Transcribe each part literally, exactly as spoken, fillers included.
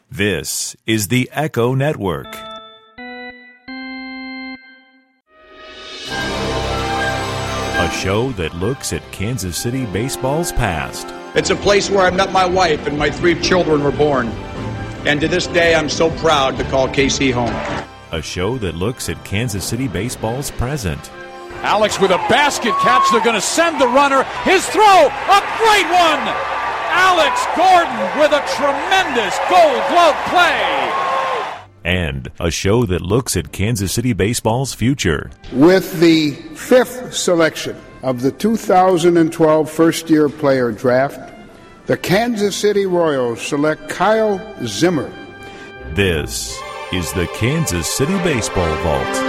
This is the Echo Network. A show that looks at Kansas City baseball's past. It's a place where I met my wife and my three children were born. And to this day, I'm so proud to call K C home. A show that looks at Kansas City baseball's present. Alex with a basket catch. They're going to send the runner. His throw, a great one. Alex Gordon with a tremendous Gold Glove play. And a show that looks at Kansas City baseball's future. With the fifth selection of the two thousand twelve first-year player draft, the Kansas City Royals select Kyle Zimmer. This is the Kansas City Baseball Vault.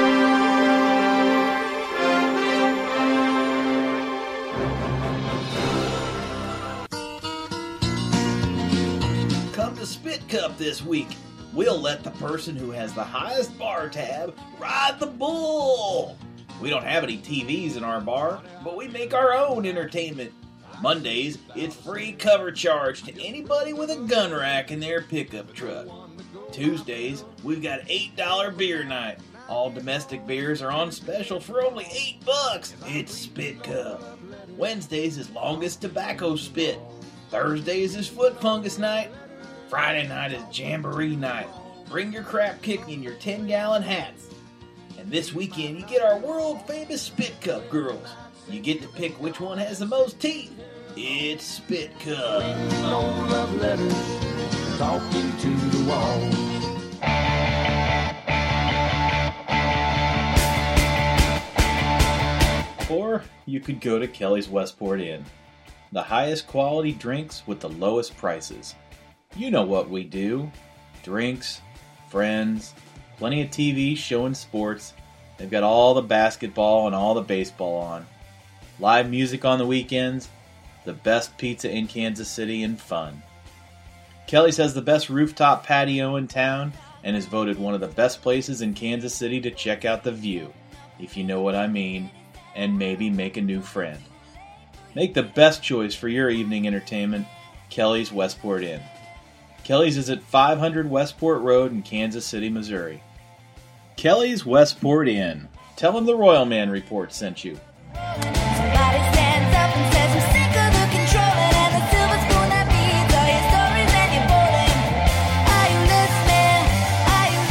Come to Spit Cup this week. We'll let the person who has the highest bar tab ride the bull. We don't have any T Vs in our bar, but we make our own entertainment. Mondays, it's free cover charge to anybody with a gun rack in their pickup truck. Tuesdays, we've got eight dollar beer night. All domestic beers are on special for only eight bucks. It's Spit Cup. Wednesdays is longest tobacco spit. Thursdays is foot fungus night. Friday night is jamboree night. Bring your crap kick in your ten gallon hats. And this weekend, you get our world famous Spit Cup girls. You get to pick which one has the most teeth. It's Spit Cup. No love letters, talking to the wall. Or you could go to Kelly's Westport Inn. The highest quality drinks with the lowest prices. You know what we do. Drinks, friends, plenty of T V showing sports. They've got all the basketball and all the baseball on. Live music on the weekends. The best pizza in Kansas City and fun. Kelly's has the best rooftop patio in town and is voted one of the best places in Kansas City to check out the view, if you know what I mean, and maybe make a new friend. Make the best choice for your evening entertainment, Kelly's Westport Inn. Kelly's is at five hundred Westport Road in Kansas City, Missouri. Kelly's Westport Inn. Tell them the Royal Man Report sent you. Somebody stands up and says, I'm sick of the controlling and the silver spoon that feeds all your stories and your bowling. Are you listening? Are you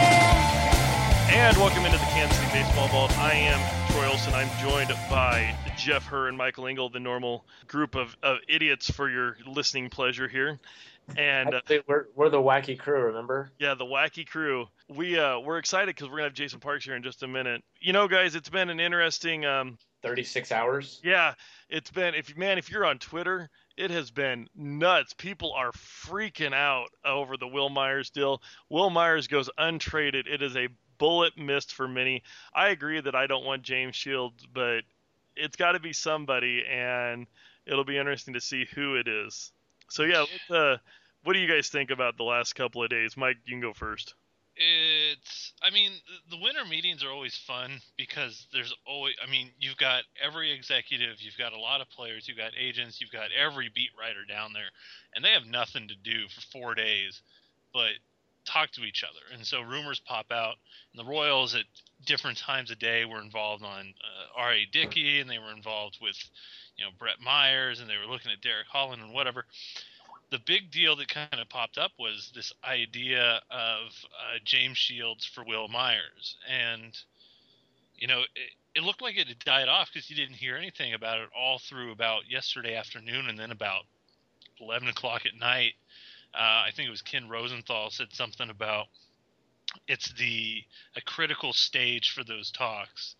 listening? And welcome into the Kansas City Baseball Vault. I am Troy Olson. I'm joined by Jeff Herr and Michael Engel, the normal group of, of idiots for your listening pleasure here. And uh, we're we're the wacky crew, remember? Yeah, the wacky crew. We uh we're excited because we're gonna have Jason Parks here in just a minute. You know, guys, it's been an interesting um thirty-six hours. Yeah, it's been if man, if you're on Twitter, it has been nuts. People are freaking out over the Wil Myers deal. Wil Myers goes untraded. It is a bullet missed for many. I agree that I don't want James Shields, but it's got to be somebody, and it'll be interesting to see who it is. So yeah, let's, uh, what do you guys think about the last couple of days? Mike, you can go first. It's, I mean, the winter meetings are always fun because there's always, I mean, you've got every executive, you've got a lot of players, you've got agents, you've got every beat writer down there, and they have nothing to do for four days but talk to each other. And so rumors pop out, and the Royals at different times of day were involved on uh, R A. Dickey, and they were involved with, you know, Brett Myers, and they were looking at Derek Holland and whatever. The big deal that kind of popped up was this idea of uh, James Shields for Wil Myers. And, you know, it, it looked like it had died off because you didn't hear anything about it all through about yesterday afternoon, and then about eleven o'clock at night. Uh, I think it was Ken Rosenthal said something about it's the a critical stage for those talks,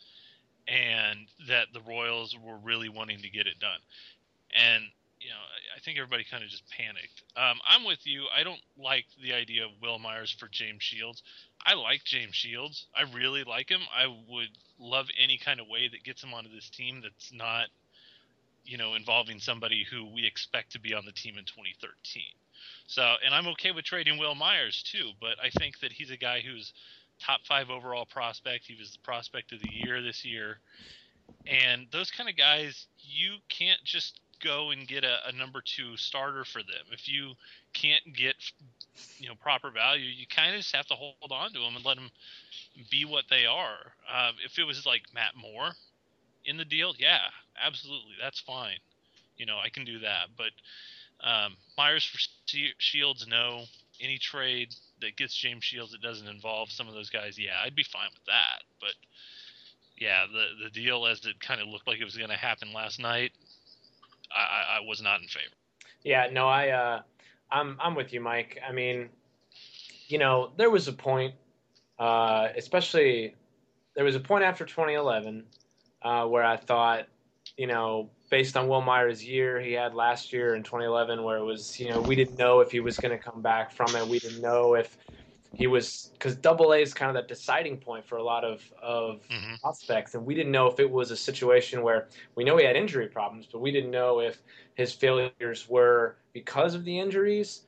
and that the Royals were really wanting to get it done. And, you know, I think everybody kind of just panicked. Um, I'm with you. I don't like the idea of Wil Myers for James Shields. I like James Shields. I really like him. I would love any kind of way that gets him onto this team that's not, you know, involving somebody who we expect to be on the team in twenty thirteen. So, and I'm okay with trading Wil Myers too, but I think that he's a guy who's top five overall prospect. He was the prospect of the year this year. And those kind of guys, you can't just go and get a, a number two starter for them. If you can't get, you know, proper value, you kind of just have to hold on to them and let them be what they are. Uh, if it was like Matt Moore in the deal, yeah, absolutely, that's fine. You know, I can do that. But um, Myers for Shields, no. Any trade that gets James Shields that doesn't involve some of those guys, yeah, I'd be fine with that. But yeah, the the deal as it kind of looked like it was going to happen last night, I, I was not in favor. Yeah, no, I, uh, I'm, I'm with you, Mike. I mean, you know, there was a point, uh, especially there was a point after twenty eleven uh, where I thought, you know, based on Will Myers' year he had last year in twenty eleven, where it was, you know, we didn't know if he was going to come back from it. We didn't know if he was, because Double A is kind of that deciding point for a lot of, of mm-hmm. prospects. And we didn't know if it was a situation where we know he had injury problems, but we didn't know if his failures were because of the injuries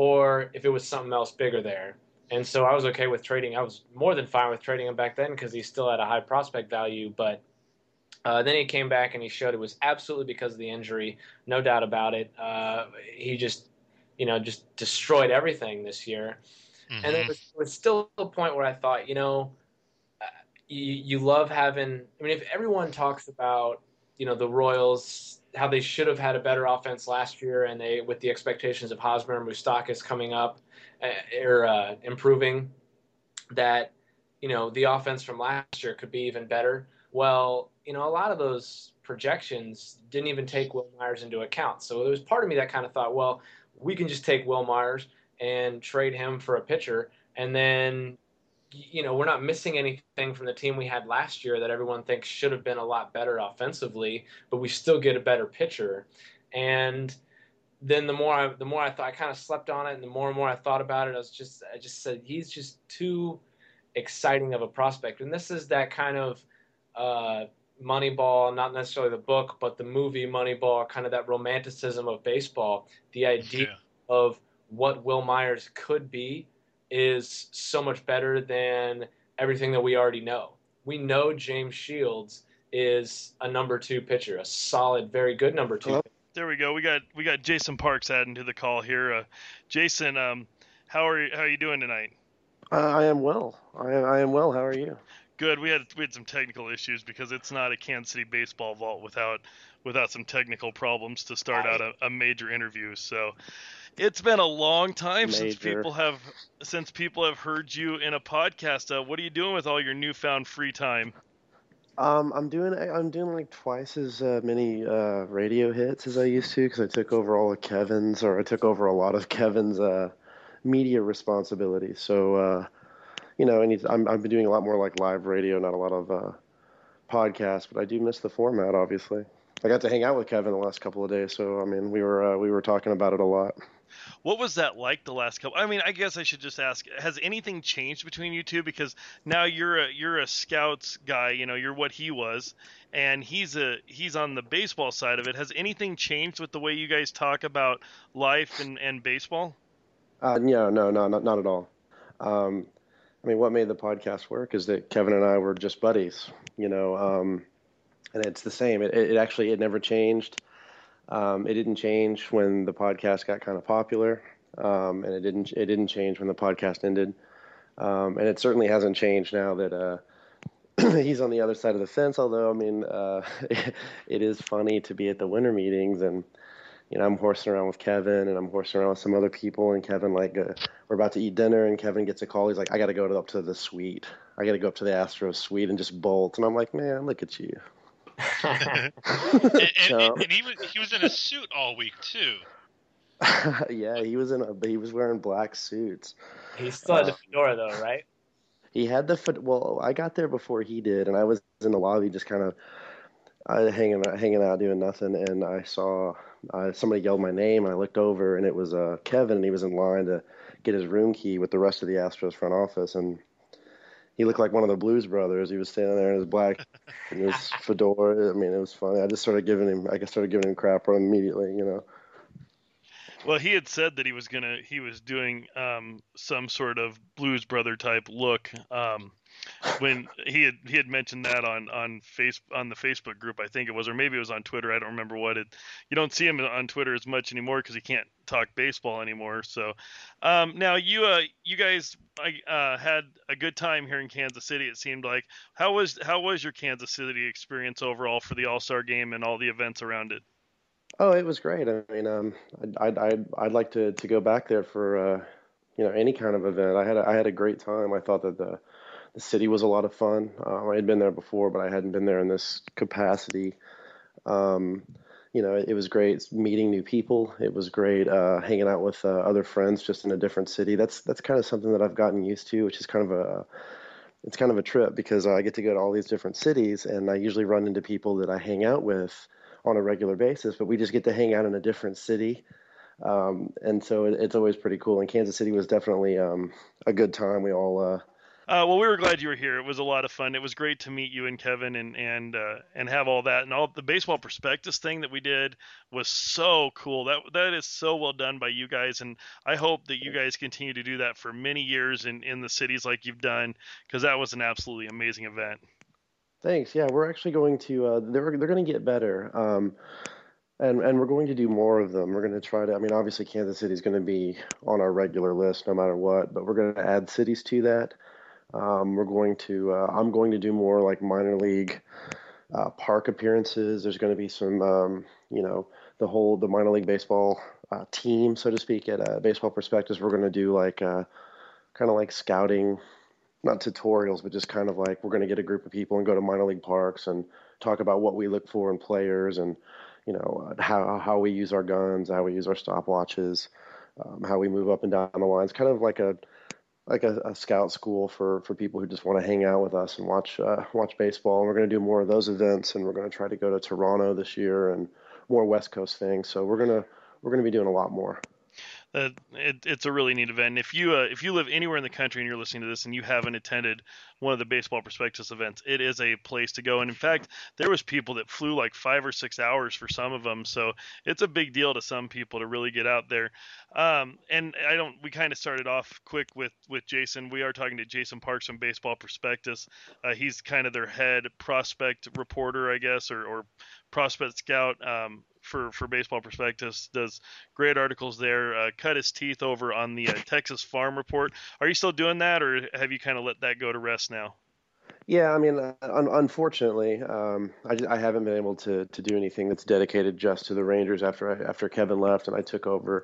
or if it was something else bigger there. And so I was okay with trading. I was more than fine with trading him back then because he still had a high prospect value. But uh, then he came back and he showed it was absolutely because of the injury, no doubt about it. Uh, he just, you know, just destroyed everything this year. Mm-hmm. And there was, there was still a point where I thought, you know, uh, you, you love having – I mean, if everyone talks about, you know, the Royals, how they should have had a better offense last year and they with the expectations of Hosmer and Moustakas coming up uh, or uh, improving, that, you know, the offense from last year could be even better. Well, you know, a lot of those projections didn't even take Will Myers into account. So there was part of me that kind of thought, well, we can just take Will Myers – and trade him for a pitcher. And then, you know, we're not missing anything from the team we had last year that everyone thinks should have been a lot better offensively, but we still get a better pitcher. And then the more I, the more I thought, I kind of slept on it, and the more and more I thought about it, I was just, I just said, he's just too exciting of a prospect. And this is that kind of uh, Moneyball, not necessarily the book, but the movie Moneyball, kind of that romanticism of baseball, the idea yeah. of what Will Myers could be is so much better than everything that we already know. We know James Shields is a number two pitcher, a solid, very good number two. Hello? There we go. We got we got Jason Parks adding to the call here. Uh, Jason, um, how are you, how are you doing tonight? Uh, I am well. I, I am well. How are you? Good. We had we had some technical issues because it's not a Kansas City baseball vault without without some technical problems to start out a, a major interview. So. It's been a long time Major. since people have since people have heard you in a podcast. Uh, what are you doing with all your newfound free time? Um, I'm doing I'm doing like twice as uh, many uh, radio hits as I used to because I took over all of Kevin's or I took over a lot of Kevin's uh, media responsibilities. So uh, you know, I need to, I'm I've been doing a lot more like live radio, not a lot of uh, podcasts, but I do miss the format. Obviously, I got to hang out with Kevin the last couple of days, so I mean, we were uh, we were talking about it a lot. What was that like the last couple? I mean, I guess I should just ask: has anything changed between you two? Because now you're a you're a scouts guy. You know, you're what he was, and he's a he's on the baseball side of it. Has anything changed with the way you guys talk about life and, and baseball? Uh, no, no, no, not not at all. Um, I mean, what made the podcast work is that Kevin and I were just buddies. You know, um, and it's the same. It, it actually it never changed. Um, it didn't change when the podcast got kind of popular, um, and it didn't it didn't change when the podcast ended, um, and it certainly hasn't changed now that uh, he's on the other side of the fence. Although, I mean, uh, it is funny to be at the winter meetings, and you know, I'm horsing around with Kevin, and I'm horsing around with some other people, and Kevin like uh, we're about to eat dinner, and Kevin gets a call. He's like, "I got to go to, up to the suite. I got to go up to the Astros suite and just bolt." And I'm like, "Man, look at you." and, and, and, and he was he was in a suit all week too. Yeah, he was in a he was wearing black suits. He still had uh, the fedora though, right? He had the well. I got there before he did, and I was in the lobby just kind of uh, hanging out, hanging out, doing nothing. And I saw uh, somebody yelled my name, and I looked over, and it was uh, Kevin, and he was in line to get his room key with the rest of the Astros front office, and he looked like one of the Blues Brothers. He was standing there in his black, in his fedora. I mean, it was funny. I just started giving him, I started giving him crap immediately, you know. Well, he had said that he was gonna he was doing um, some sort of Blues Brother type look um, when he had he had mentioned that on on face on the Facebook group, I think it was, or maybe it was on Twitter. I don't remember what it. You don't see him on Twitter as much anymore because he can't talk baseball anymore. So um, now you uh you guys uh, had a good time here in Kansas City. It seemed like how was how was your Kansas City experience overall for the All Star Game and all the events around it? Oh, it was great. I mean, um, I'd, I'd, I'd, I'd like to, to go back there for, uh, you know, any kind of event. I had a, I had a great time. I thought that the, the city was a lot of fun. Um, I had been there before, but I hadn't been there in this capacity. Um, you know, it, it was great meeting new people. It was great uh, hanging out with uh, other friends just in a different city. That's that's kind of something that I've gotten used to, which is kind of a it's kind of a trip because I get to go to all these different cities, and I usually run into people that I hang out with on a regular basis, but we just get to hang out in a different city. Um, and so it, it's always pretty cool. And Kansas City was definitely um, a good time. We all, uh, Uh, well, we were glad you were here. It was a lot of fun. It was great to meet you and Kevin and and uh, and have all that and all the baseball prospectus thing that we did was so cool. That that is so well done by you guys, and I hope that you guys continue to do that for many years in, in the cities like you've done, because that was an absolutely amazing event. thanks. Yeah, we're actually going to, uh, they're, they're going to get better. Um, and, and we're going to do more of them. We're going to try to, I mean, obviously Kansas City is going to be on our regular list no matter what, but we're going to add cities to that. Um, we're going to, uh, I'm going to do more like minor league uh, park appearances. There's going to be some, um, you know, the whole, the minor league baseball uh, team, so to speak, at uh, Baseball Prospectus. We're going to do like, uh, kind of like scouting, not tutorials, but just kind of like we're going to get a group of people and go to minor league parks and talk about what we look for in players and, you know, how, how we use our guns, how we use our stopwatches, um, how we move up and down the lines, kind of like a, like a, a scout school for, for people who just want to hang out with us and watch uh, watch baseball. And we're going to do more of those events, and we're going to try to go to Toronto this year and more West Coast things. So we're gonna we're going to be doing a lot more. Uh, it, it's a really neat event. And if you uh, if you live anywhere in the country and you're listening to this and you haven't attended one of the Baseball Prospectus events, it is a place to go. And in fact, there was people that flew like five or six hours for some of them. So it's a big deal to some people to really get out there. Um, and I don't. We kind of started off quick with with Jason. We are talking to Jason Parks from Baseball Prospectus. Uh, he's kind of their head prospect reporter, I guess, or, or prospect scout. Um, for for Baseball Prospectus, does great articles there. Uh, cut his teeth over on the uh, Texas Farm Report. Are you still doing that, or have you kind of let that go to rest now? Yeah, I mean, uh, un- unfortunately, um, I, just, I haven't been able to to do anything that's dedicated just to the Rangers after I, after Kevin left and I took over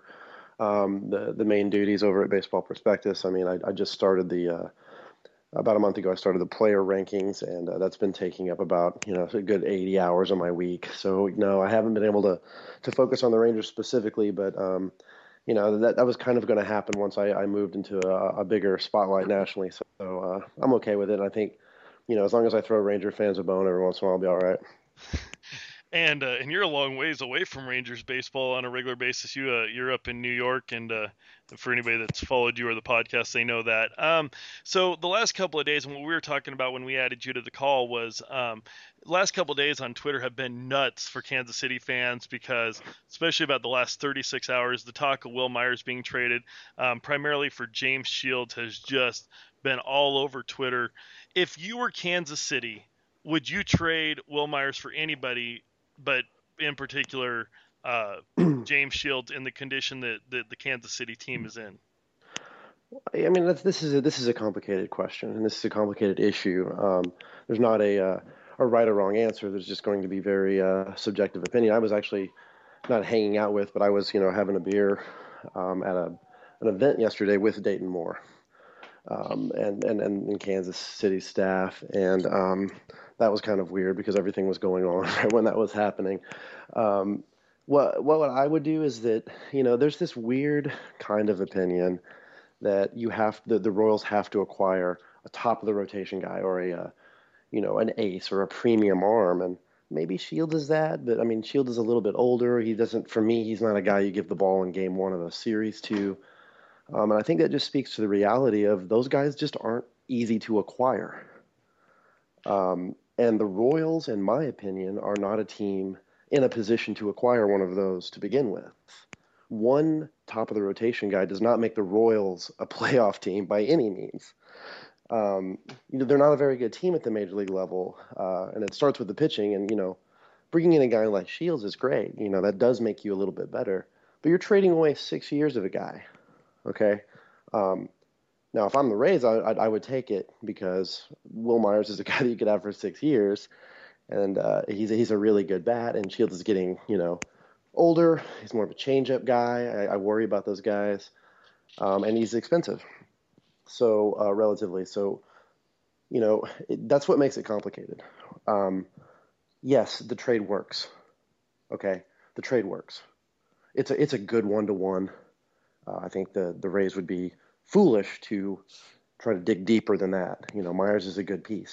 um, the the main duties over at Baseball Prospectus. I mean, I, I just started the uh, about a month ago. I started the player rankings, and uh, that's been taking up about you know a good eighty hours of my week. So no, I haven't been able to to focus on the Rangers specifically, but um, you know that that was kind of going to happen once I, I moved into a, a bigger spotlight nationally. So uh, I'm okay with it. I think you know as long as I throw Ranger fans a bone every once in a while, I'll be all right. And uh, and you're a long ways away from Rangers baseball on a regular basis. You uh, you're up in New York, and uh, for anybody that's followed you or the podcast, they know that. Um, so the last couple of days, and what we were talking about when we added you to the call was um, the last couple of days on Twitter have been nuts for Kansas City fans because, especially about the last thirty-six hours, the talk of Will Myers being traded, um, primarily for James Shields, has just been all over Twitter. If you were Kansas City, would you trade Will Myers for anybody? But in particular, uh, James Shields in the condition that, that the Kansas City team is in? I mean, that's, this is a, this is a complicated question, and this is a complicated issue. Um, there's not a uh, a right or wrong answer. There's just going to be very uh, subjective opinion. I was actually not hanging out with, but I was, you know, having a beer um, at a an event yesterday with Dayton Moore um, and, and and and Kansas City staff, and um, that was kind of weird because everything was going on right when that was happening. Um, what what I would do is that you know there's this weird kind of opinion that you have the, the Royals have to acquire a top of the rotation guy or a uh, you know an ace or a premium arm, and maybe Shields is that, but I mean Shields is a little bit older. He doesn't, for me, he's not a guy you give the ball in game one of a series to, um, and I think that just speaks to the reality of those guys just aren't easy to acquire. Um, and the Royals, in my opinion, are not a team in a position to acquire one of those to begin with. one top of the rotation guy does not make the Royals a playoff team by any means. Um, you know, they're not a very good team at the major league level, uh, and it starts with the pitching. And you know, bringing in a guy like Shields is great. You know, that does make you a little bit better. But you're trading away six years of a guy. Okay. Um, now, if I'm the Rays, I, I, I would take it because Will Myers is a guy that you could have for six years, and uh, he's he's a really good bat. And Shields is getting, you know, older. He's more of a changeup guy. I, I worry about those guys, um, and he's expensive. So uh, relatively, so you know it, that's what makes it complicated. Um, yes, the trade works. Okay, the trade works. It's a it's a good one to one. I think the the Rays would be foolish to try to dig deeper than that. You know, Myers is a good piece.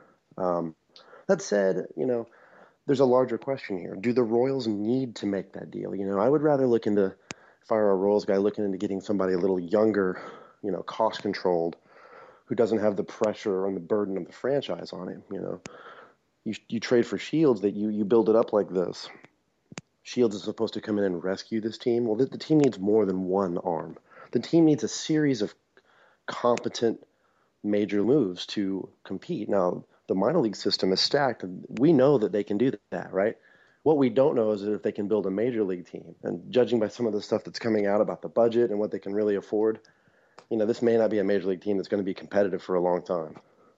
Um, that said, you know, there's a larger question here. Do the Royals need to make that deal? You know, I would rather look into, if I were a Royals guy, looking into getting somebody a little younger, you know, cost-controlled, who doesn't have the pressure and the burden of the franchise on him. You know, you you trade for Shields, that you you build it up like this. Shields is supposed to come in and rescue this team. Well, the, the team needs more than one arm. The team needs a series of competent major moves to compete. Now, the minor league system is stacked, and we know that they can do that, right? What we don't know is if they can build a major league team. And judging by some of the stuff that's coming out about the budget and what they can really afford, you know, this may not be a major league team that's going to be competitive for a long time.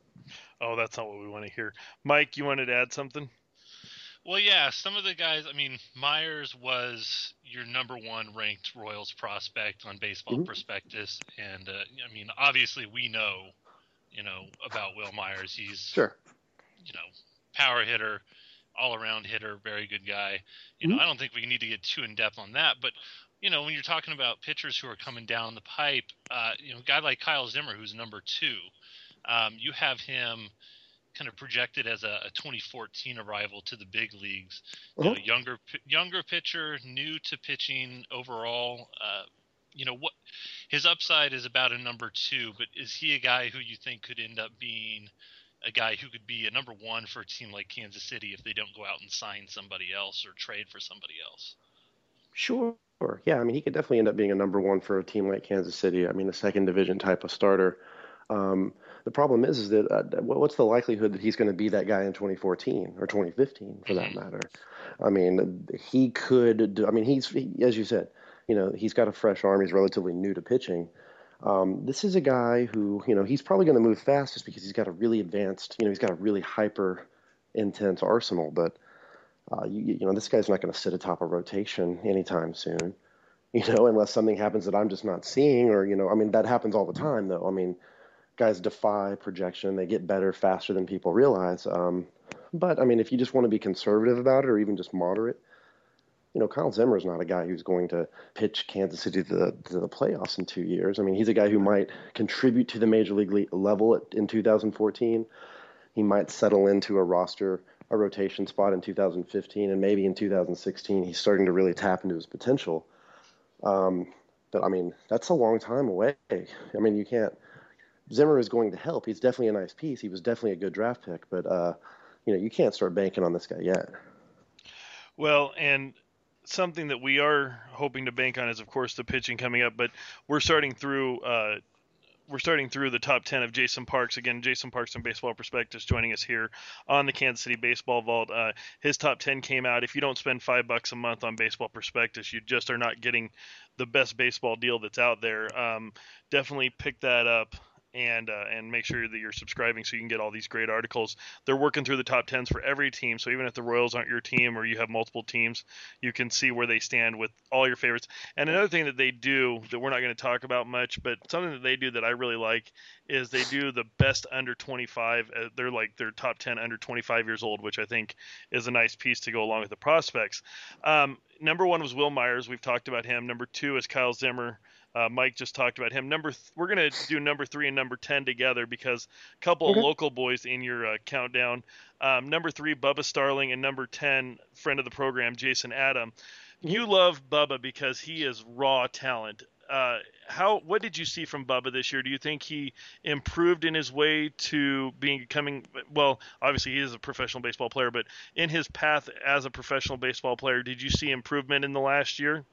Oh, that's not what we want to hear. Mike, you wanted to add something? Well, yeah, some of the guys, I mean, Myers was your number one ranked Royals prospect on Baseball Mm-hmm. Prospectus. And, uh, I mean, obviously we know, you know, about Will Myers. He's, Sure. you know, power hitter, all-around hitter, very good guy. You know, Mm-hmm. I don't think we need to get too in-depth on that. But, you know, when you're talking about pitchers who are coming down the pipe, uh, you know, a guy like Kyle Zimmer, who's number two, um, you have him kind of projected as a, a twenty fourteen arrival to the big leagues. You know, Uh-huh. younger younger pitcher, new to pitching overall. Uh, you know what his upside is about a number two, but is he a guy who you think could end up being a guy who could be a number one for a team like Kansas City if they don't go out and sign somebody else or trade for somebody else? Sure. Yeah, I mean, he could definitely end up being a number one for a team like Kansas City. I mean, a second division type of starter. Um, the problem is, is that uh, what's the likelihood that he's going to be that guy in twenty fourteen or twenty fifteen, for that matter? I mean, he could. do- I mean, he's he, as you said, you know, he's got a fresh arm. He's relatively new to pitching. Um, this is a guy who, you know, he's probably going to move fast just because he's got a really advanced, you know, he's got a really hyper intense arsenal. But uh, you, you know, this guy's not going to sit atop a rotation anytime soon. You know, unless something happens that I'm just not seeing, or you know, I mean, that happens all the time, though. I mean. Guys defy projection. They get better faster than people realize. Um, but, I mean, if you just want to be conservative about it or even just moderate, you know, Kyle Zimmer is not a guy who's going to pitch Kansas City to the, to the playoffs in two years. I mean, he's a guy who might contribute to the major league le- level at, in two thousand fourteen. He might settle into a roster, a rotation spot in two thousand fifteen, and maybe in two thousand sixteen he's starting to really tap into his potential. Um, but, I mean, that's a long time away. I mean, you can't. Zimmer is going to help. He's definitely a nice piece. He was definitely a good draft pick, but uh, you know, you can't start banking on this guy yet. Well, and something that we are hoping to bank on is, of course, the pitching coming up. But we're starting through uh, we're starting through the top ten of Jason Parks. Again, Jason Parks from Baseball Prospectus joining us here on the Kansas City Baseball Vault. Uh, his top ten came out. If you don't spend five bucks a month on Baseball Prospectus, you just are not getting the best baseball deal that's out there. Um, definitely pick that up. And uh, and make sure that you're subscribing so you can get all these great articles. They're working through the top tens for every team. So even if the Royals aren't your team or you have multiple teams, you can see where they stand with all your favorites. And another thing that they do that we're not going to talk about much, but something that they do that I really like is they do the best under twenty-five. Uh, they're like their top ten under twenty-five years old, which I think is a nice piece to go along with the prospects. Um, number one was Will Myers. We've talked about him. Number two is Kyle Zimmer. Uh, Mike just talked about him. Number, th- we're gonna do number three and number ten together because a couple Okay. of local boys in your uh, countdown. Um, number three, Bubba Starling, and number ten, friend of the program, Jason Adam. You love Bubba because he is raw talent. Uh, how? What did you see from Bubba this year? Do you think he improved in his way to being becoming? Well, obviously he is a professional baseball player, but in his path as a professional baseball player, did you see improvement in the last year?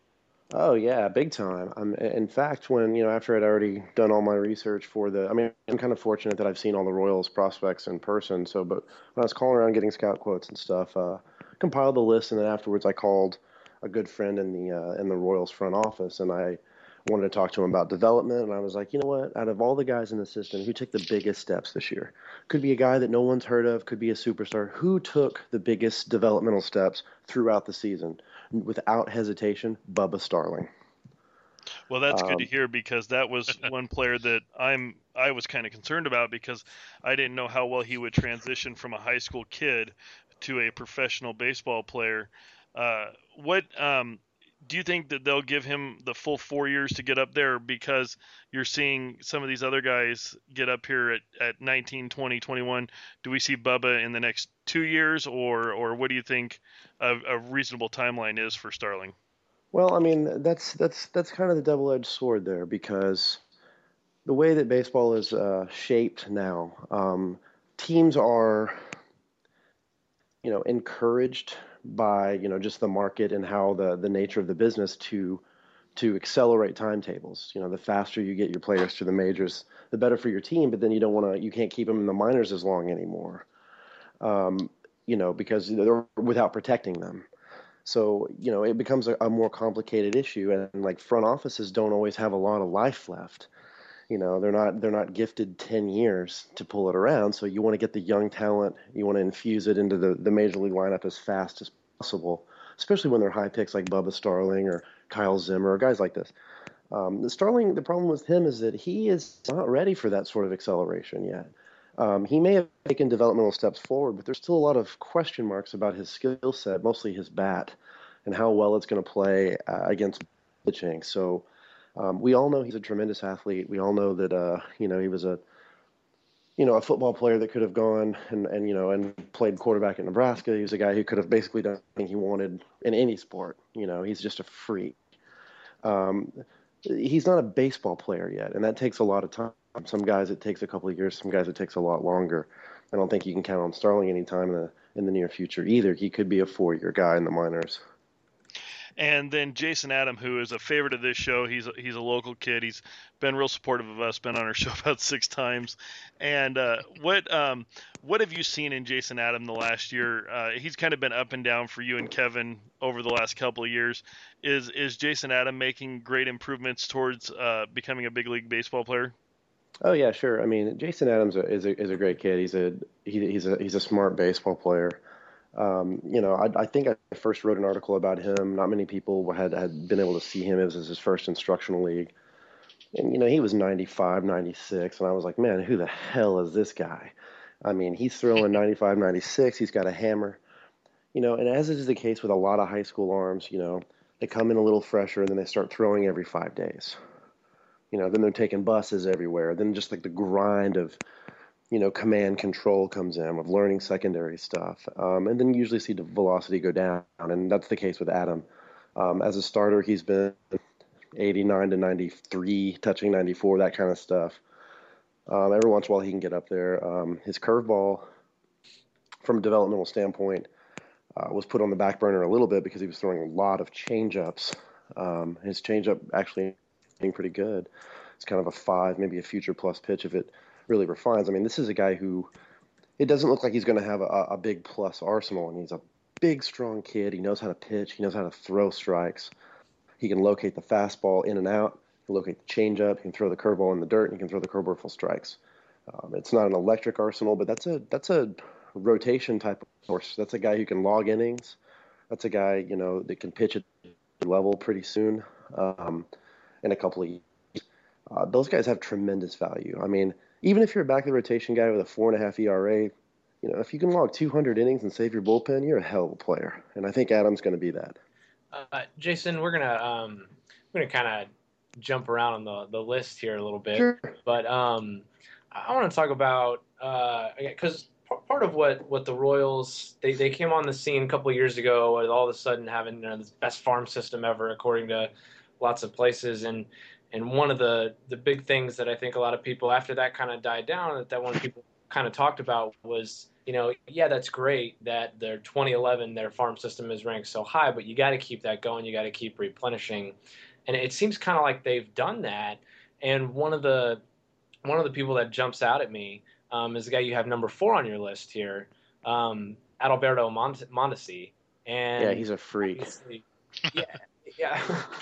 Oh yeah, big time. Um, in fact, when you know after I'd already done all my research for the, I mean, I'm kind of fortunate that I've seen all the Royals prospects in person. So, but when I was calling around getting scout quotes and stuff, uh, compiled the list, and then afterwards I called a good friend in the uh, in the Royals front office, and I wanted to talk to him about development. And I was like, you know what? Out of all the guys in the system, who took the biggest steps this year? Could be a guy that no one's heard of, could be a superstar. Who took the biggest developmental steps throughout the season? Without hesitation, Bubba Starling. Well, that's Um, good to hear because that was one player that I'm I was kind of concerned about because I didn't know how well he would transition from a high school kid to a professional baseball player. Uh, what um, do you think that they'll give him the full four years to get up there because you're seeing some of these other guys get up here at, at nineteen, twenty, twenty-one? Do we see Bubba in the next two years or, or what do you think a, a reasonable timeline is for Starling? Well, I mean, that's that's that's kind of the double-edged sword there because the way that baseball is uh, shaped now, um, teams are, you know, encouraged by, you know, just the market and how the the nature of the business to to accelerate timetables. You know, the faster you get your players to the majors, the better for your team. But then you don't want to, you can't keep them in the minors as long anymore. Um, you know, because they're without protecting them. So, you know, it becomes a, a more complicated issue, and like front offices don't always have a lot of life left. You know, they're not they're not gifted ten years to pull it around. So you want to get the young talent, you want to infuse it into the, the major league lineup as fast as possible, especially when they're high picks like Bubba Starling or Kyle Zimmer or guys like this. Um, the Starling, the problem with him is that he is not ready for that sort of acceleration yet. Um, he may have taken developmental steps forward, but there's still a lot of question marks about his skill set, mostly his bat, and how well it's going to play uh, against pitching. So um, we all know he's a tremendous athlete. We all know that uh, you know he was a you know a football player that could have gone and, and you know and played quarterback at Nebraska. He was a guy who could have basically done anything he wanted in any sport. You know, he's just a freak. Um, he's not a baseball player yet, and that takes a lot of time. Some guys it takes a couple of years. Some guys it takes a lot longer. I don't think you can count on Starling anytime in the in the near future either. He could be a four-year guy in the minors. And then Jason Adam, who is a favorite of this show, he's a, he's a local kid. He's been real supportive of us. Been on our show about six times. And uh, what um, what have you seen in Jason Adam the last year? Uh, he's kind of been up and down for you and Kevin over the last couple of years. Is is Jason Adam making great improvements towards uh, becoming a big league baseball player? Oh yeah, sure. I mean, Jason Adams is a is a great kid. He's a he, he's a he's a smart baseball player. Um, you know, I, I think I first wrote an article about him. Not many people had had been able to see him. It was his first instructional league, and you know, he was ninety-five, ninety-six, and I was like, man, who the hell is this guy? I mean, he's throwing ninety-five, ninety-six. He's got a hammer. You know, and as is the case with a lot of high school arms, you know, they come in a little fresher and then they start throwing every five days. You know, then they're taking buses everywhere. Then just like the grind of, you know, command control comes in, of learning secondary stuff. Um, and then you usually see the velocity go down. And that's the case with Adam. Um, as a starter, he's been eighty-nine to ninety-three, touching ninety-four, that kind of stuff. Um, every once in a while he can get up there. Um, his curveball, from a developmental standpoint, uh, was put on the back burner a little bit because he was throwing a lot of changeups. Um, his changeup actually being pretty good. It's kind of a five, maybe a future plus pitch if it really refines. I mean, this is a guy who, it doesn't look like he's going to have a, a big plus arsenal, and he's a big, strong kid. He knows how to pitch. He knows how to throw strikes. He can locate the fastball in and out. He can locate the changeup. He can throw the curveball in the dirt, and he can throw the curveball for strikes. Um, it's not an electric arsenal, but that's a that's a rotation type of horse. That's a guy who can log innings. That's a guy, you know, that can pitch at level pretty soon. Um, in a couple of years. Uh, those guys have tremendous value. I mean, even if you're a back of the rotation guy with a four and a half E R A, you know, if you can log two hundred innings and save your bullpen, you're a hell of a player. And I think Adam's going to be that. Uh, Jason, we're gonna um, we're gonna kind of jump around on the, the list here a little bit, Sure. but um, I want to talk about because uh, part of what, what the Royals they, they came on the scene a couple of years ago with all of a sudden having, you know, this best farm system ever according to lots of places, and and one of the the big things that I think a lot of people after that kind of died down that that one people kind of talked about was you know, yeah, that's great that their twenty eleven, their farm system is ranked so high, but you got to keep that going. You got to keep replenishing. And it seems kind of like they've done that. And one of the one of the people that jumps out at me um, is the guy you have number four on your list here, um, Adalberto Mont- Mondesi. And yeah, he's a freak. yeah, yeah.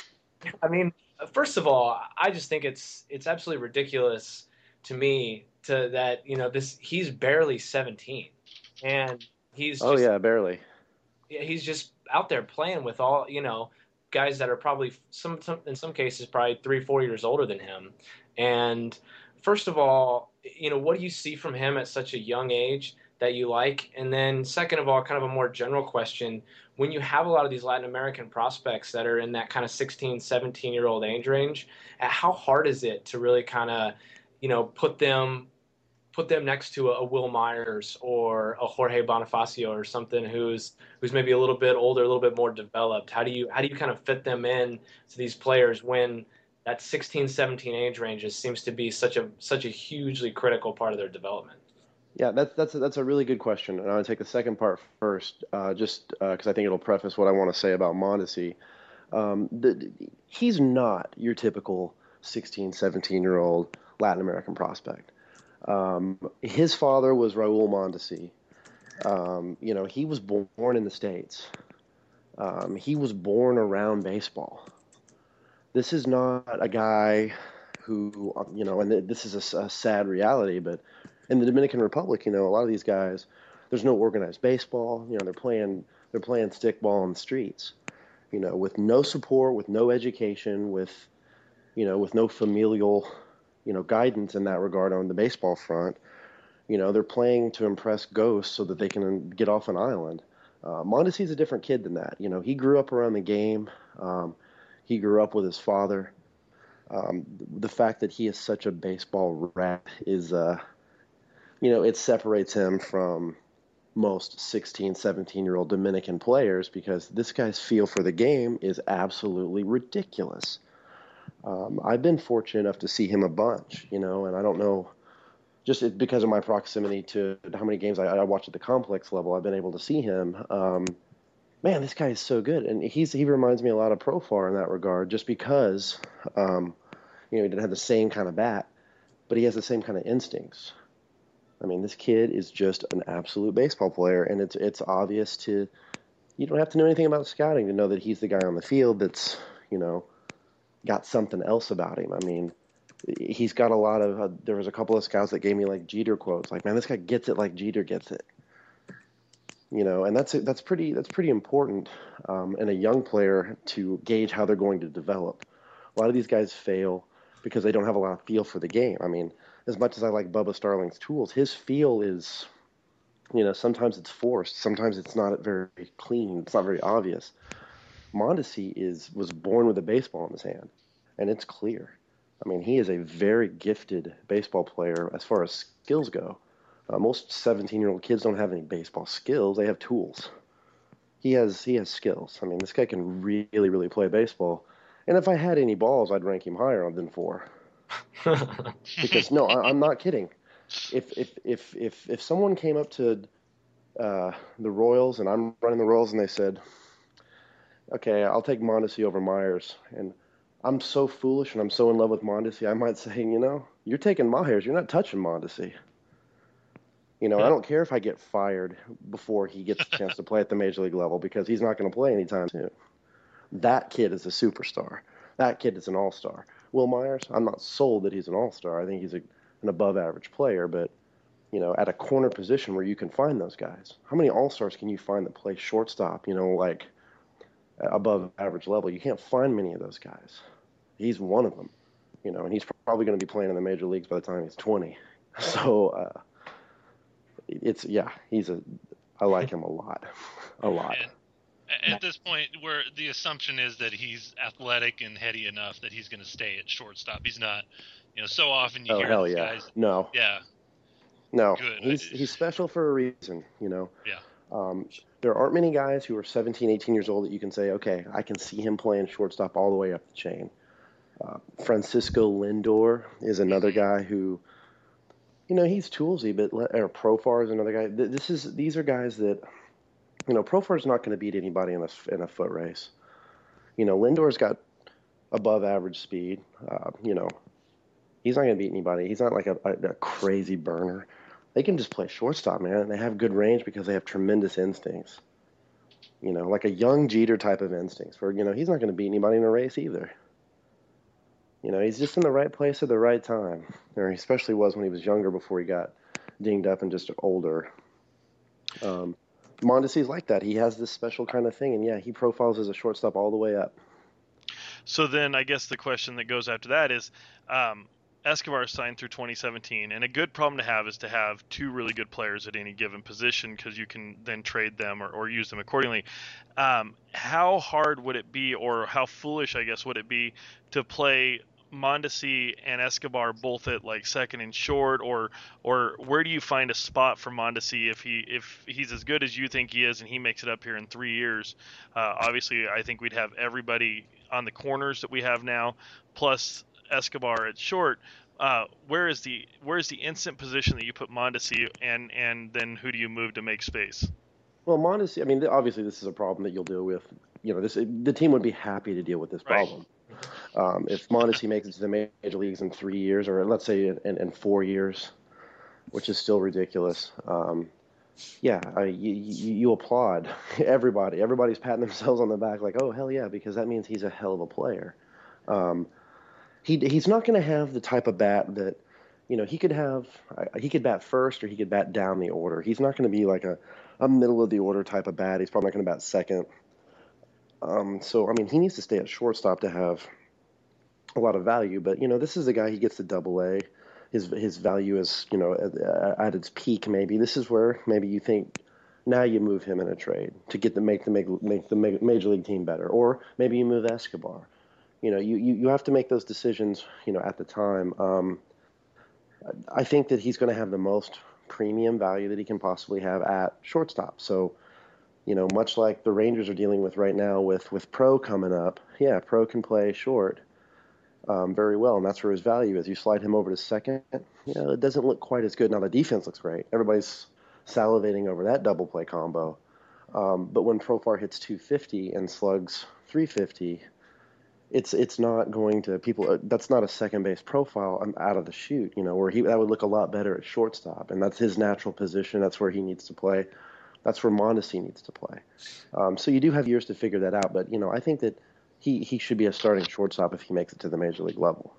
I mean, first of all, I just think it's it's absolutely ridiculous to me to that you know this he's barely seventeen, and he's oh just, yeah, barely. he's just out there playing with all you know guys that are probably some, some in some cases probably three four years older than him. And first of all, you know what do you see from him at such a young age that you like? And then second of all, kind of a more general question, when you have a lot of these Latin American prospects that are in that kind of sixteen, seventeen year old age range, how hard is it to really kind of, you know, put them put them next to a, a Will Myers or a Jorge Bonifacio or something who's who's maybe a little bit older, a little bit more developed? How do you how do you kind of fit them in to these players when that sixteen, seventeen age range just seems to be such a such a hugely critical part of their development? Yeah, that's that's a, that's a really good question, and I'll take the second part first, uh, just because uh, I think it'll preface what I want to say about Mondesi. Um, the, he's not your typical sixteen, seventeen-year-old Latin American prospect. Um, his father was Raul Mondesi. Um, you know, he was born in the States. Um, he was born around baseball. This is not a guy who, you know, and this is a, a sad reality, but in the Dominican Republic, you know, a lot of these guys, there's no organized baseball. You know, they're playing they're playing stickball on the streets. You know, with no support, with no education, with you know, with no familial, you know, guidance in that regard on the baseball front. You know, they're playing to impress ghosts so that they can get off an island. Uh, Mondesi's a different kid than that. You know, he grew up around the game. Um, he grew up with his father. Um, the fact that he is such a baseball rat is, uh, you know, it separates him from most sixteen, seventeen-year-old Dominican players because this guy's feel for the game is absolutely ridiculous. Um, I've been fortunate enough to see him a bunch, you know, and I don't know, just because of my proximity to how many games I, I watch at the complex level, I've been able to see him. Um, man, this guy is so good, and he's he reminds me a lot of Profar in that regard, just because, um, you know, he didn't have the same kind of bat, but he has the same kind of instincts. I mean, this kid is just an absolute baseball player, and it's it's obvious to, you don't have to know anything about scouting to know that he's the guy on the field that's, you know, got something else about him. I mean, he's got a lot of, uh, there was a couple of scouts that gave me like Jeter quotes, like, man, this guy gets it like Jeter gets it. You know, and that's that's pretty that's pretty important um, in a young player to gauge how they're going to develop. A lot of these guys fail because they don't have a lot of feel for the game. I mean, as much as I like Bubba Starling's tools, his feel is, you know, sometimes it's forced, sometimes it's not very clean, it's not very obvious. Mondesi is was born with a baseball in his hand, and it's clear. I mean, he is a very gifted baseball player as far as skills go. Uh, most seventeen-year-old kids don't have any baseball skills; they have tools. He has he has skills. I mean, this guy can really, really play baseball. And if I had any balls, I'd rank him higher than four. Because no, I, I'm not kidding. If if if if if someone came up to uh, the Royals and I'm running the Royals and they said, "Okay, I'll take Mondesi over Myers," and I'm so foolish and I'm so in love with Mondesi, I might say, you know, you're taking Myers, you're not touching Mondesi. You know, I don't care if I get fired before he gets a chance to play at the major league level because he's not going to play anytime soon. That kid is a superstar. That kid is an all-star. Will Myers, I'm not sold that he's an all-star. I think he's a, an above-average player, but, you know, at a corner position where you can find those guys. How many all-stars can you find that play shortstop, you know, like above average level? You can't find many of those guys. He's one of them, you know, and he's probably going to be playing in the major leagues by the time he's twenty. So, uh, it's, yeah, he's a, I like him a lot, a lot. And at this point, where the assumption is that he's athletic and heady enough that he's going to stay at shortstop. He's not, you know, so often you oh, hear hell these yeah. guys. No. Yeah. No. Good. He's, he's special for a reason, you know. Yeah. Um, there aren't many guys who are seventeen, eighteen years old that you can say, okay, I can see him playing shortstop all the way up the chain. Uh, Francisco Lindor is another guy who, you you know, he's toolsy, but le- or Profar is another guy. Th- This is these are guys that, you know, Profar's not going to beat anybody in a f- in a foot race. You know, Lindor's got above average speed. Uh, you know, he's not going to beat anybody. He's not like a, a, a crazy burner. They can just play shortstop, man. And they have good range because they have tremendous instincts. You know, like a young Jeter type of instincts. Where you know he's not going to beat anybody in a race either. You know, he's just in the right place at the right time. Or he especially was when he was younger before he got dinged up and just older. Um, Mondesi's like that. He has this special kind of thing, and yeah, he profiles as a shortstop all the way up. So then I guess the question that goes after that is, um, Escobar signed through twenty seventeen, and a good problem to have is to have two really good players at any given position because you can then trade them or, or use them accordingly. Um, how hard would it be, or how foolish, I guess, would it be to play Mondesi and Escobar both at like second and short, or or where do you find a spot for Mondesi if he if he's as good as you think he is and he makes it up here in three years? Uh, obviously, I think we'd have everybody on the corners that we have now, plus Escobar at short. Uh, where is the where is the instant position that you put Mondesi, and and then who do you move to make space? Well, Mondesi, I mean, obviously this is a problem that you'll deal with. You know, this the team would be happy to deal with this problem. Right. Um, if Mondesi makes it to the major leagues in three years, or let's say in, in four years, which is still ridiculous, um, yeah, I, you, you, you applaud everybody. Everybody's patting themselves on the back like, oh, hell yeah, because that means he's a hell of a player. Um, he He's not going to have the type of bat that, you know, he could have, he could bat first or he could bat down the order. He's not going to be like a, a middle of the order type of bat. He's probably not going to bat second. Um, so, I mean, he needs to stay at shortstop to have a lot of value. But, you know, this is a guy, he gets to double A. His his value is, you know, at, at its peak maybe. This is where maybe you think now you move him in a trade to get to make the make, make the major league team better. Or maybe you move Escobar. You know, you, you, you have to make those decisions, you know, at the time. Um, I think that he's going to have the most premium value that he can possibly have at shortstop. So, you know, much like the Rangers are dealing with right now with, with Pro coming up, yeah, Pro can play short um, very well, and that's where his value is. You slide him over to second, you know, it doesn't look quite as good. Now, the defense looks great. Everybody's salivating over that double play combo. Um, but when Profar hits two fifty and slugs three fifty, it's it's not going to people. That's not a second base profile out of the chute, you know, where he that would look a lot better at shortstop, and that's his natural position. That's where he needs to play. That's where Mondesi needs to play. Um, so you do have years to figure that out, but you know, I think that he he should be a starting shortstop if he makes it to the major league level.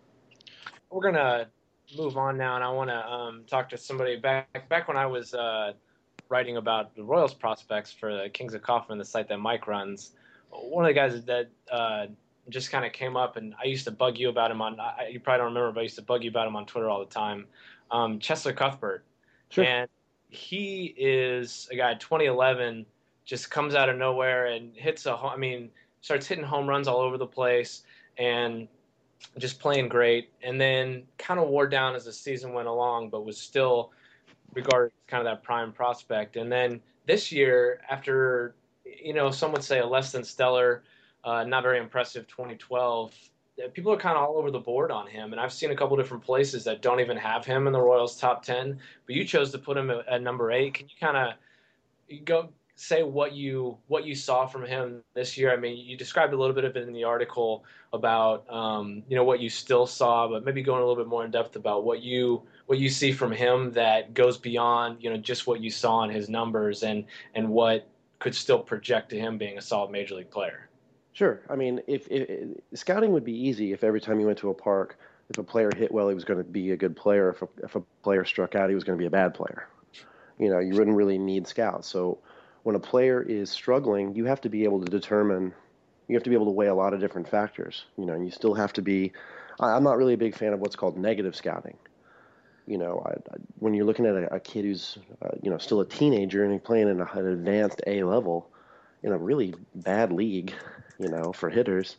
We're gonna move on now, and I want to um, talk to somebody back back when I was uh, writing about the Royals prospects for the Kings of Kaufman, the site that Mike runs. One of the guys that uh, just kind of came up, and I used to bug you about him on. I, you probably don't remember, but I used to bug you about him on Twitter all the time. Um, Cheslor Cuthbert, sure. And he is a guy. twenty eleven just comes out of nowhere and hits a. I mean, starts hitting home runs all over the place and just playing great. And then kind of wore down as the season went along, but was still regarded as kind of that prime prospect. And then this year, after you know, some would say a less than stellar, uh, not very impressive twenty twelve. People are kind of all over the board on him, and I've seen a couple different places that don't even have him in the Royals top ten, but you chose to put him at, at number eight. Can you kind of go say what you what you saw from him this year? I mean, you described a little bit of it in the article about um, you know, what you still saw, but maybe going a little bit more in depth about what you what you see from him that goes beyond, you know, just what you saw in his numbers, and and what could still project to him being a solid major league player. Sure. I mean, if, if scouting would be easy if every time you went to a park, if a player hit well, he was going to be a good player. If a, if a player struck out, he was going to be a bad player. You know, you wouldn't really need scouts. So when a player is struggling, you have to be able to determine, you have to be able to weigh a lot of different factors. You know, and you still have to be, I'm not really a big fan of what's called negative scouting. You know, I, I, when you're looking at a, a kid who's, uh, you know, still a teenager and he's playing in a, an advanced A level in a really bad league, you know, for hitters,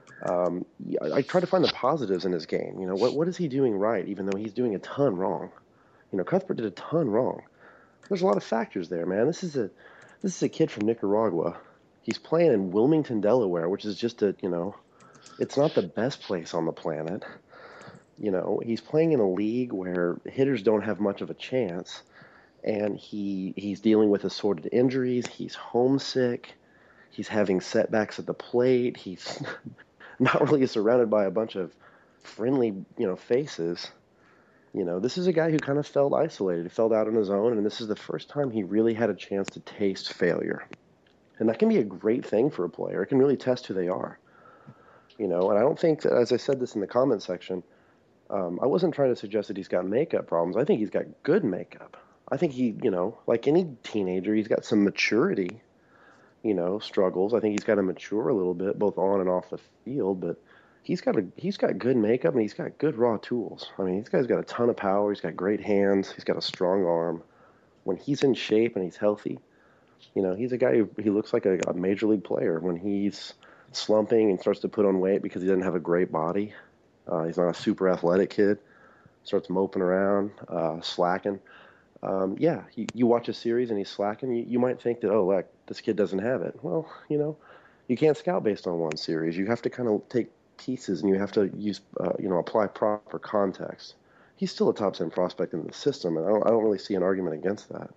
um, I, I try to find the positives in his game. You know, what what is he doing right, even though he's doing a ton wrong? You know, Cuthbert did a ton wrong. There's a lot of factors there, man. This is a this is a kid from Nicaragua. He's playing in Wilmington, Delaware, which is just a, you know, it's not the best place on the planet. You know, he's playing in a league where hitters don't have much of a chance, and he he's dealing with assorted injuries. He's homesick. He's having setbacks at the plate. He's not really surrounded by a bunch of friendly, you know, faces. You know, this is a guy who kind of felt isolated. He felt out on his own, and this is the first time he really had a chance to taste failure. And that can be a great thing for a player. It can really test who they are. You know, and I don't think that, as I said this in the comment section, um, I wasn't trying to suggest that he's got makeup problems. I think he's got good makeup. I think he, you know, like any teenager, he's got some maturity, you know, struggles. I think he's got to mature a little bit, both on and off the field, but he's got a he's got good makeup and he's got good raw tools. I mean, this guy's got a ton of power. He's got great hands. He's got a strong arm. When he's in shape and he's healthy, you know, he's a guy who he looks like a, a major league player. When he's slumping and starts to put on weight because he doesn't have a great body, uh, he's not a super athletic kid, starts moping around, uh, slacking. Um, yeah, you, you watch a series and he's slacking, you, you might think that, oh, like, this kid doesn't have it. Well, you know, you can't scout based on one series. You have to kind of take pieces and you have to use, uh, you know, apply proper context. He's still a top ten prospect in the system, and I don't, I don't really see an argument against that.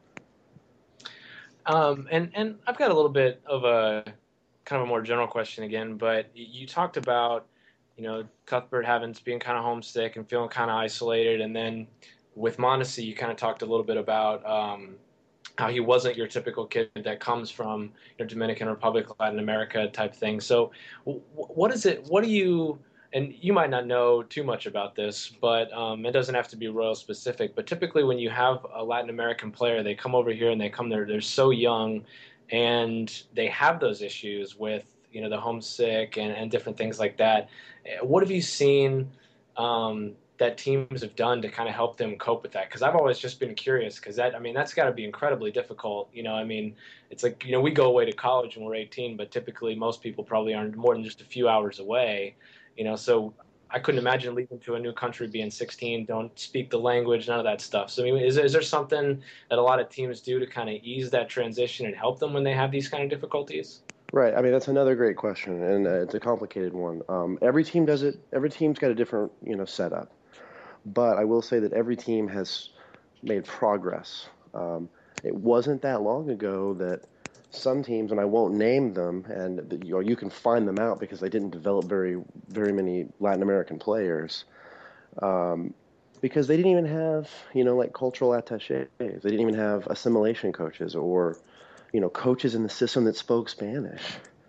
Um, and, and I've got a little bit of a kind of a more general question again, but you talked about, you know, Cuthbert having being kind of homesick and feeling kind of isolated, and then with Mondesi, you kind of talked a little bit about um, how he wasn't your typical kid that comes from, you know, Dominican Republic, Latin America type thing. So, w- what is it? What do you? And you might not know too much about this, but um, it doesn't have to be Royal specific. But typically, when you have a Latin American player, they come over here and they come there. They're so young, and they have those issues with, you know, the homesick and, and different things like that. What have you seen um, that teams have done to kind of help them cope with that? Because I've always just been curious, because that, I mean, that's got to be incredibly difficult. You know, I mean, it's like, you know, we go away to college when we're eighteen, but typically most people probably aren't more than just a few hours away. You know, so I couldn't imagine leaving to a new country being sixteen, don't speak the language, none of that stuff. So, I mean, is, is there something that a lot of teams do to kind of ease that transition and help them when they have these kind of difficulties? Right. I mean, that's another great question, and uh, it's a complicated one. Um, every team does it. Every team's got a different, you know, setup. But I will say that every team has made progress. Um, it wasn't that long ago that some teams, and I won't name them, and you know, you can find them out because they didn't develop very, very many Latin American players, um, because they didn't even have, you know, like cultural attachés. They didn't even have assimilation coaches or, you know, coaches in the system that spoke Spanish.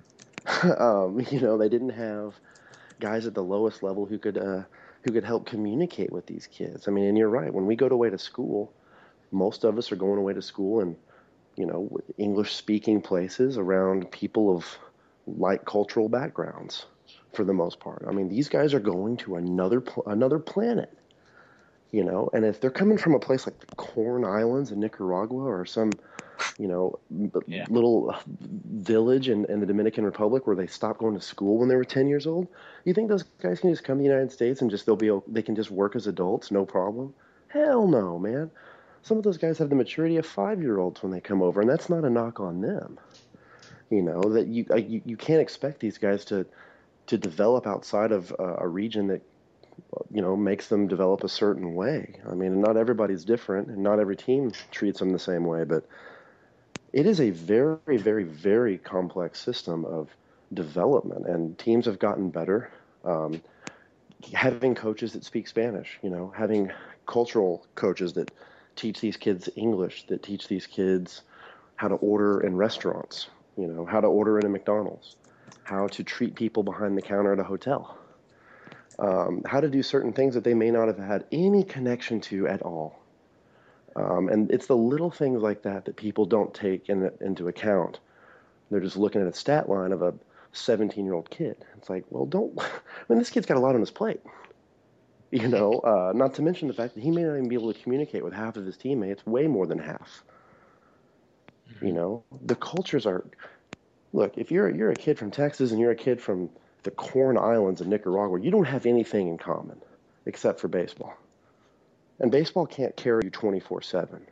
um, you know, they didn't have guys at the lowest level who could uh, who could help communicate with these kids. I mean, and you're right. When we go away to school, most of us are going away to school and, you know, English-speaking places around people of like cultural backgrounds, for the most part. I mean, these guys are going to another pl- another planet, you know. And if they're coming from a place like the Corn Islands in Nicaragua or some, you know, yeah. little village in, in the Dominican Republic where they stopped going to school when they were ten years old, you think those guys can just come to the United States and just they'll be they can just work as adults, no problem? Hell no, man. Some of those guys have the maturity of five-year-olds when they come over, and that's not a knock on them. You know, that you you, you can't expect these guys to to develop outside of a, a region that, you know, makes them develop a certain way. I mean, not everybody's different, and not every team treats them the same way, but it is a very, very, very complex system of development, and teams have gotten better. Um, having coaches that speak Spanish, you know, having cultural coaches that teach these kids English, that teach these kids how to order in restaurants, you know, how to order in a McDonald's, how to treat people behind the counter at a hotel, um, how to do certain things that they may not have had any connection to at all. Um, and it's the little things like that that people don't take in, into account. They're just looking at a stat line of a seventeen-year-old kid. It's like, well, don't, I mean, this kid's got a lot on his plate. You know, uh, not to mention the fact that he may not even be able to communicate with half of his teammates, way more than half. Mm-hmm. You know, the cultures are, look, if you're you're a kid from Texas and you're a kid from the Corn Islands of Nicaragua, you don't have anything in common except for baseball. And baseball can't carry you twenty-four seven.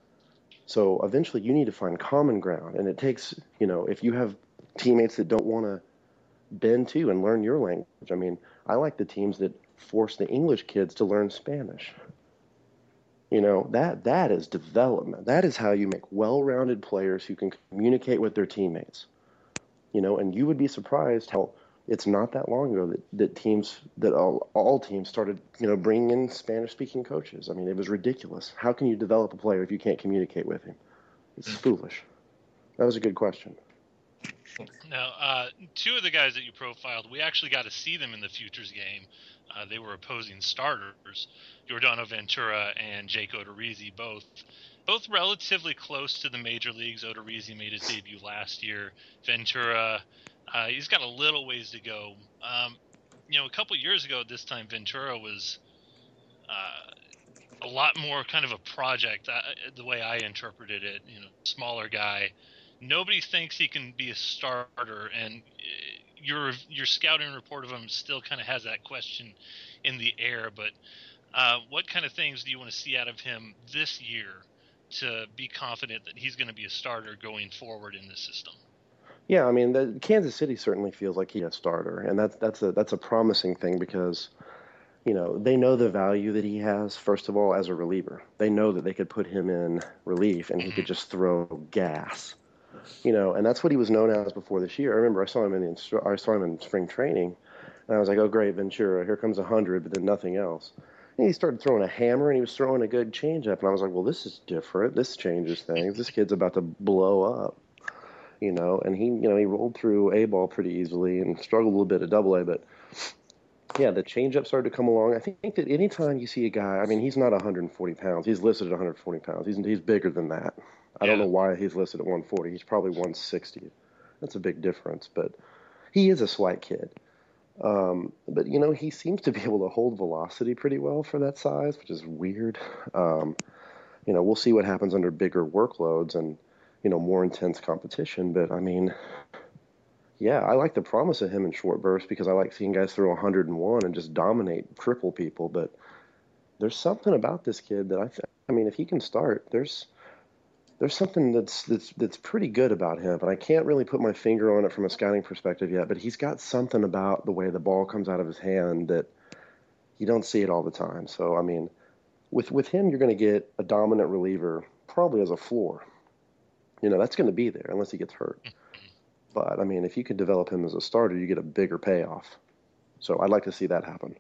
So eventually you need to find common ground. And it takes, you know, if you have teammates that don't want to bend to and learn your language. I mean, I like the teams that force the English kids to learn Spanish. You know, that that is development. That is how you make well-rounded players who can communicate with their teammates. You know, and you would be surprised how it's not that long ago that, that teams, that all, all teams started, you know, bringing in Spanish-speaking coaches. I mean, it was ridiculous. How can you develop a player if you can't communicate with him? It's foolish. That was a good question. Now, uh, two of the guys that you profiled, we actually got to see them in the Futures game. Uh, they were opposing starters, Giordano Ventura and Jake Odorizzi, both both relatively close to the major leagues. Odorizzi made his debut last year. Ventura, uh, he's got a little ways to go. Um, you know, a couple years ago at this time, Ventura was uh, a lot more kind of a project, uh, the way I interpreted it. You know, smaller guy. Nobody thinks he can be a starter, and your your scouting report of him still kind of has that question in the air. But uh, what kind of things do you want to see out of him this year to be confident that he's going to be a starter going forward in this system? Yeah, I mean, the, Kansas City certainly feels like he's a starter, and that's that's a that's a promising thing because, you know, they know the value that he has. First of all, as a reliever, they know that they could put him in relief and he could just throw gas. You know, and that's what he was known as before this year. I remember I saw him in the instru- I saw him in spring training, and I was like, "Oh, great, Ventura! Here comes a hundred," but then nothing else. And he started throwing a hammer, and he was throwing a good changeup, and I was like, "Well, this is different. This changes things. This kid's about to blow up." You know, and he, you know, he rolled through A ball pretty easily and struggled a little bit at Double A, but yeah, the changeup started to come along. I think that anytime you see a guy, I mean, he's not one hundred forty pounds. He's listed at one hundred forty pounds. He's he's bigger than that. I don't know why he's listed at one forty. He's probably one sixty. That's a big difference, but he is a slight kid. Um, but, you know, he seems to be able to hold velocity pretty well for that size, which is weird. Um, you know, we'll see what happens under bigger workloads and, you know, more intense competition. But, I mean, yeah, I like the promise of him in short bursts because I like seeing guys throw one hundred one and just dominate, cripple people. But there's something about this kid that I think, I mean, if he can start, there's – There's something that's that's that's pretty good about him, but I can't really put my finger on it from a scouting perspective yet. But he's got something about the way the ball comes out of his hand that you don't see it all the time. So I mean, with with him, you're going to get a dominant reliever probably as a floor. You know, that's going to be there unless he gets hurt. But I mean, if you could develop him as a starter, you get a bigger payoff. So I'd like to see that happen.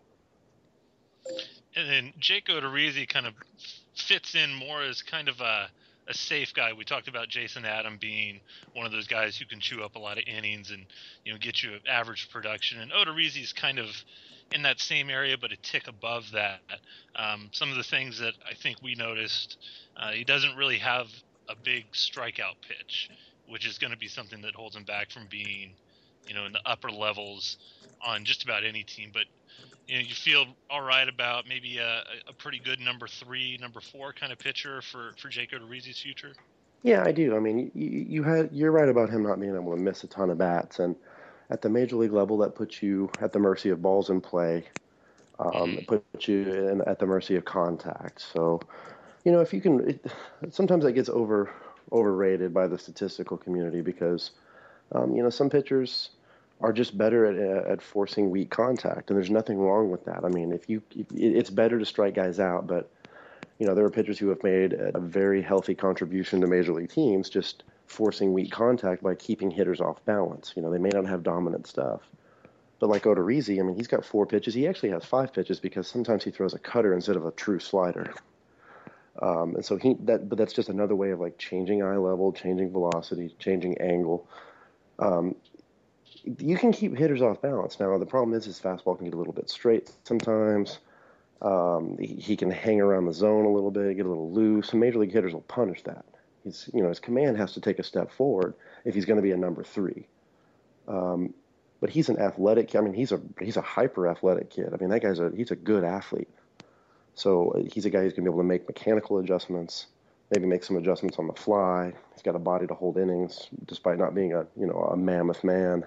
And then Jake Odorizzi kind of fits in more as kind of a a safe guy. We talked about Jason Adam being one of those guys who can chew up a lot of innings and, you know, get you average production. And Odorizzi's kind of in that same area, but a tick above that. Um, some of the things that I think we noticed, uh, he doesn't really have a big strikeout pitch, which is going to be something that holds him back from being, you know, in the upper levels on just about any team. But, you know, you feel all right about maybe a, a pretty good number three, number four kind of pitcher for, for Jake Odorizzi's future? Yeah, I do. I mean, you, you had you're right about him not being able to miss a ton of bats, and at the major league level, that puts you at the mercy of balls in play. Um, mm-hmm. It puts you in, at the mercy of contact. So, you know, if you can, it, sometimes that gets over overrated by the statistical community because, um, you know, some pitchers are just better at, at forcing weak contact, and there's nothing wrong with that. I mean, if you, if, it's better to strike guys out, but, you know, there are pitchers who have made a very healthy contribution to major league teams just forcing weak contact by keeping hitters off balance. You know, they may not have dominant stuff. But like Odorizzi, I mean, he's got four pitches. He actually has five pitches because sometimes he throws a cutter instead of a true slider. Um, and so he, that, but that's just another way of like changing eye level, changing velocity, changing angle. Um, You can keep hitters off balance. Now, the problem is his fastball can get a little bit straight sometimes. Um, he, he can hang around the zone a little bit, get a little loose. And major league hitters will punish that. He's, you know, his command has to take a step forward if he's going to be a number three. Um, but he's an athletic. I mean, he's a he's a hyper athletic kid. I mean, that guy's a he's a good athlete. So he's a guy who's going to be able to make mechanical adjustments, maybe make some adjustments on the fly. He's got a body to hold innings, despite not being a you know a mammoth man.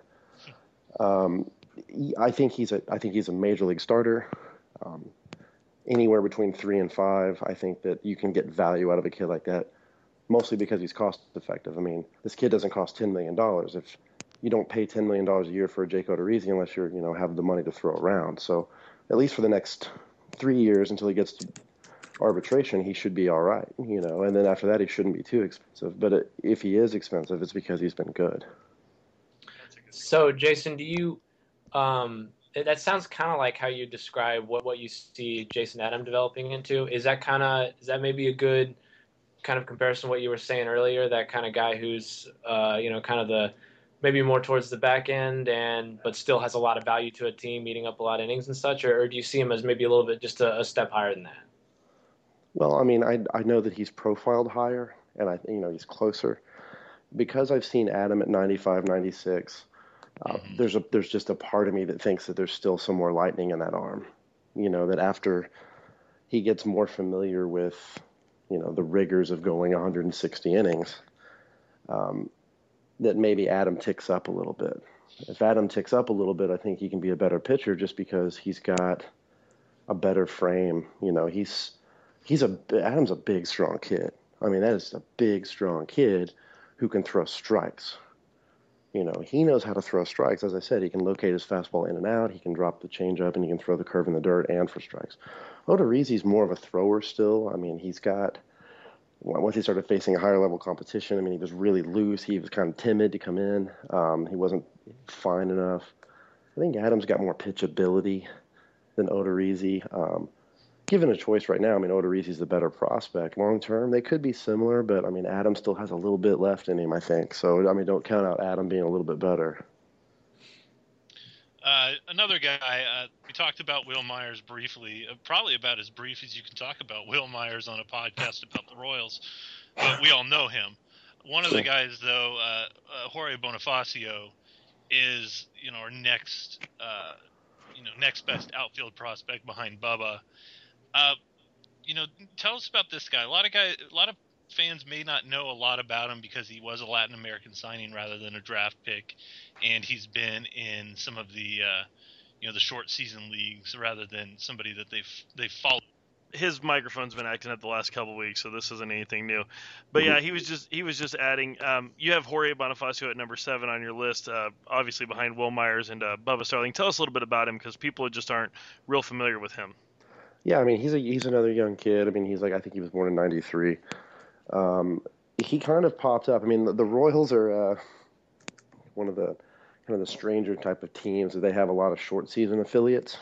Um, I think he's a I think he's a major league starter. Um, anywhere between three and five, I think that you can get value out of a kid like that, mostly because he's cost effective. I mean, this kid doesn't cost ten million dollars. If you don't pay ten million dollars a year for a Jake Odorizzi unless you're you know have the money to throw around. So at least for the next three years until he gets to arbitration, he should be all right, you know. And then after that, he shouldn't be too expensive. But it, if he is expensive, it's because he's been good. So, Jason, do you? Um, that sounds kind of like how you describe what, what you see Jason Adam developing into. Is that kind of is that maybe a good kind of comparison to what you were saying earlier? That kind of guy who's uh, you know kind of the maybe more towards the back end and but still has a lot of value to a team, eating up a lot of innings and such, or, or do you see him as maybe a little bit just a, a step higher than that? Well, I mean, I I know that he's profiled higher, and I you know he's closer because I've seen Adam at ninety-five, ninety-six. Uh, mm-hmm. There's a there's just a part of me that thinks that there's still some more lightning in that arm. You know, that after he gets more familiar with, you know, the rigors of going one hundred sixty innings, um, that maybe Adam ticks up a little bit. If Adam ticks up a little bit, I think he can be a better pitcher just because he's got a better frame. You know, he's he's a Adam's a big, strong kid. I mean, that is a big, strong kid who can throw strikes. You know, he knows how to throw strikes. As I said, he can locate his fastball in and out. He can drop the changeup, and he can throw the curve in the dirt and for strikes. Odorizzi's more of a thrower still. I mean, he's got once he started facing a higher level competition, I mean, he was really loose. He was kind of timid to come in. Um, he wasn't fine enough. I think Adam's got more pitchability than Odorizzi. Um, given a choice right now, I mean, Odorizzi's the better prospect. Long term, they could be similar, but I mean, Adam still has a little bit left in him, I think. So, I mean, don't count out Adam being a little bit better. Uh, another guy, uh, we talked about Will Myers briefly, uh, probably about as brief as you can talk about Will Myers on a podcast about the Royals, but we all know him. One of the guys, though, uh, uh, Jorge Bonifacio, is, you know, our next, uh, you know, next best outfield prospect behind Bubba. Uh, you know, tell us about this guy. A lot of guys, a lot of fans may not know a lot about him because he was a Latin American signing rather than a draft pick, and he's been in some of the, uh, you know, the short season leagues rather than somebody that they've they've followed. His microphone's been acting up the last couple of weeks, so this isn't anything new. But yeah, he was just he was just adding. Um, you have Jorge Bonifacio at number seven on your list, uh, obviously behind Will Myers and uh, Bubba Starling. Tell us a little bit about him because people just aren't real familiar with him. Yeah, I mean, he's a he's another young kid. I mean, he's like I think he was born in ninety-three. Um, he kind of popped up. I mean, the, the Royals are uh, one of the kind of the stranger type of teams. They have a lot of short season affiliates.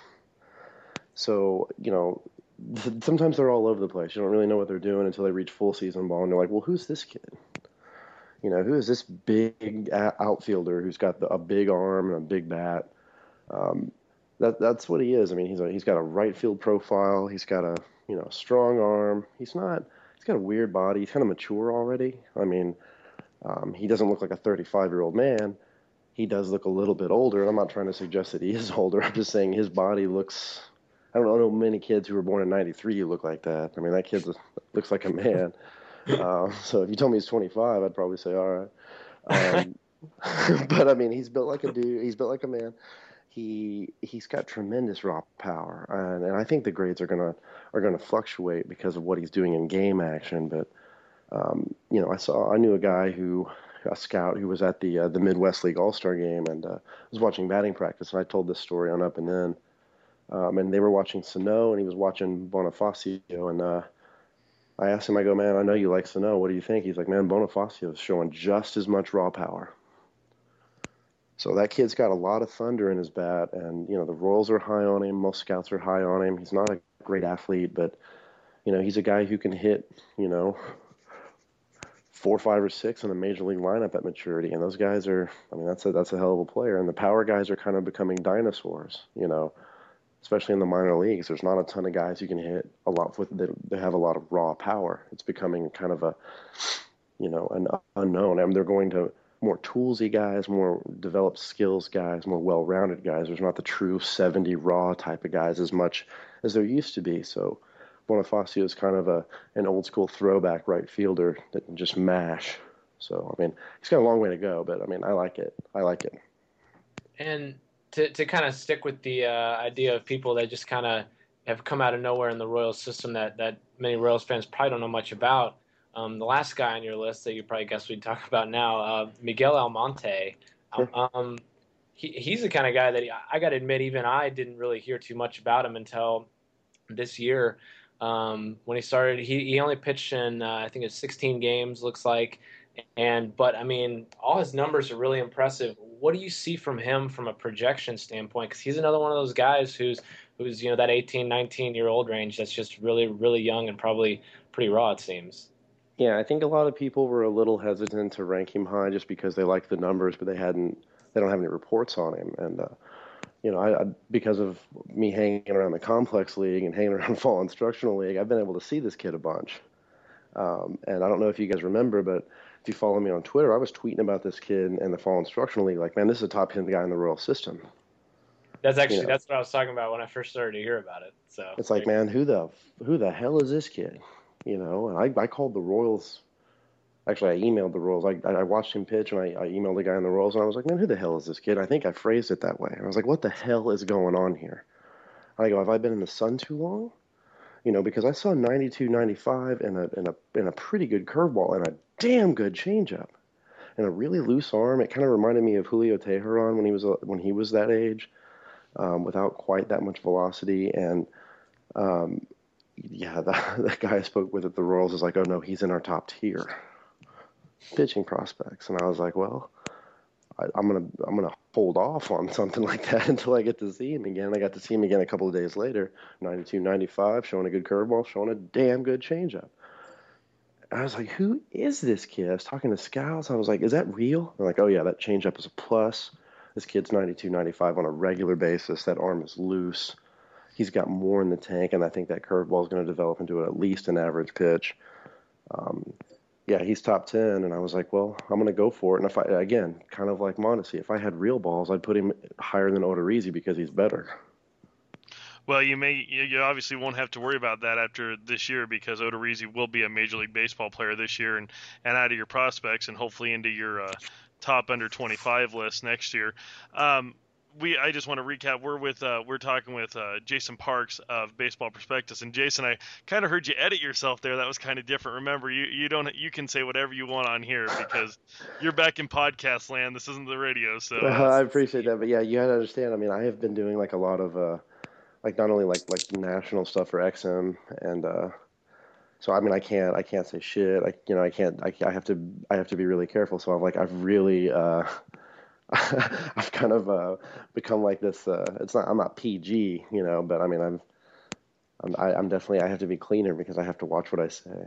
So, you know, sometimes they're all over the place. You don't really know what they're doing until they reach full season ball, and they're like, well, who's this kid? You know, who is this big outfielder who's got the, a big arm and a big bat? Um, that that's what he is. I mean, he's a, he's got a right field profile. He's got a, you know, strong arm. He's not he's got a weird body. He's kind of mature already. I mean, um, he doesn't look like a thirty-five-year-old man. He does look a little bit older. I'm not trying to suggest that he is older. I'm just saying his body looks. I don't know many kids who were born in ninety-three who look like that. I mean, that kid looks like a man. uh, so if you told me he's twenty-five, I'd probably say, all right. Um, but, I mean, he's built like a dude. He's built like a man. He, he's got tremendous raw power. And, and I think the grades are going to are gonna fluctuate because of what he's doing in game action. But, um, you know, I saw I knew a guy who, a scout who was at the uh, the Midwest League All-Star game and uh, was watching batting practice. And I told this story on Up and In. Um, and they were watching Sano, and he was watching Bonifacio. And uh, I asked him, I go, man, I know you like Sano. What do you think? He's like, man, Bonifacio is showing just as much raw power. So that kid's got a lot of thunder in his bat. And, you know, the Royals are high on him. Most scouts are high on him. He's not a great athlete, but, you know, he's a guy who can hit, you know, four, five, or six in a major league lineup at maturity. And those guys are, I mean, that's a, that's a hell of a player. And the power guys are kind of becoming dinosaurs, you know. Especially in the minor leagues, there's not a ton of guys who can hit a lot with. They, they have a lot of raw power. It's becoming kind of a, you know, an unknown. I mean, they're going to more toolsy guys, more developed skills guys, more well-rounded guys. There's not the true seventy raw type of guys as much as there used to be. So Bonifacio is kind of a an old school throwback right fielder that can just mash. So I mean, he's got a long way to go, but I mean, I like it. I like it. And to to kind of stick with the uh, idea of people that just kind of have come out of nowhere in the Royals system that, that many Royals fans probably don't know much about, um, the last guy on your list that you probably guess we'd talk about now, uh, Miguel Almonte. Sure. Um, he, he's the kind of guy that he, I got to admit, even I didn't really hear too much about him until this year. Um, when he started, he, he only pitched in, uh, I think it's sixteen games, looks like. And, but I mean, all his numbers are really impressive. What do you see from him from a projection standpoint? Because he's another one of those guys who's, who's, you know, that eighteen, nineteen year old range that's just really, really young and probably pretty raw, it seems. Yeah, I think a lot of people were a little hesitant to rank him high just because they liked the numbers, but they hadn't, they don't have any reports on him. And, uh, you know, I, I because of me hanging around the complex league and hanging around fall instructional league, I've been able to see this kid a bunch. Um, and I don't know if you guys remember, but if you follow me on Twitter, I was tweeting about this kid in the fall instructional league. Like, man, this is a top ten guy in the Royal system. That's actually You know. that's what I was talking about when I first started to hear about it. So It's like, man, who the who the hell is this kid? You know, and I, I called the Royals. Actually, I emailed the Royals. I, I watched him pitch, and I, I emailed the guy in the Royals, and I was like, man, who the hell is this kid? I think I phrased it that way. And I was like, what the hell is going on here? I go, have I been in the sun too long? You know, because I saw ninety-two, ninety-five and a, and a, and a pretty good curveball and a damn good changeup and a really loose arm. It kind of reminded me of Julio Teheran when he was when he was that age, um, without quite that much velocity. And um, yeah, the, the guy I spoke with at the Royals is like, oh no, he's in our top tier pitching prospects. And I was like, well, I, I'm gonna I'm gonna hold off on something like that until I get to see him again. I got to see him again a couple of days later, ninety-two, ninety-five, showing a good curveball, showing a damn good changeup. I was like, who is this kid? I was talking to scouts. I was like, is that real? They're like, oh, yeah, that changeup is a plus. This kid's ninety-two, ninety-five on a regular basis. That arm is loose. He's got more in the tank, and I think that curveball is going to develop into at least an average pitch. Um, yeah, he's top ten, and I was like, well, I'm going to go for it. And if I, again, kind of like Mondesi, if I had real balls, I'd put him higher than Odorizzi because he's better. Well, you may you obviously won't have to worry about that after this year because Odorizzi will be a Major League Baseball player this year and, and out of your prospects and hopefully into your uh, top under twenty-five list next year. Um, we I just want to recap. We're with uh, we're talking with uh, Jason Parks of Baseball Prospectus, and Jason, I kind of heard you edit yourself there. That was kind of different. Remember, you you don't you can say whatever you want on here because you're back in podcast land. This isn't the radio, so Well, I appreciate that, but yeah, you got to understand. I mean, I have been doing like a lot of. Uh, Like not only like like national stuff for X M and uh, so I mean I can't I can't say shit I you know I can't I, I have to I have to be really careful, so I'm like I've really uh, I've kind of uh, become like this uh, it's not I'm not P G, you know, but I mean I'm I'm I, I'm definitely I have to be cleaner because I have to watch what I say.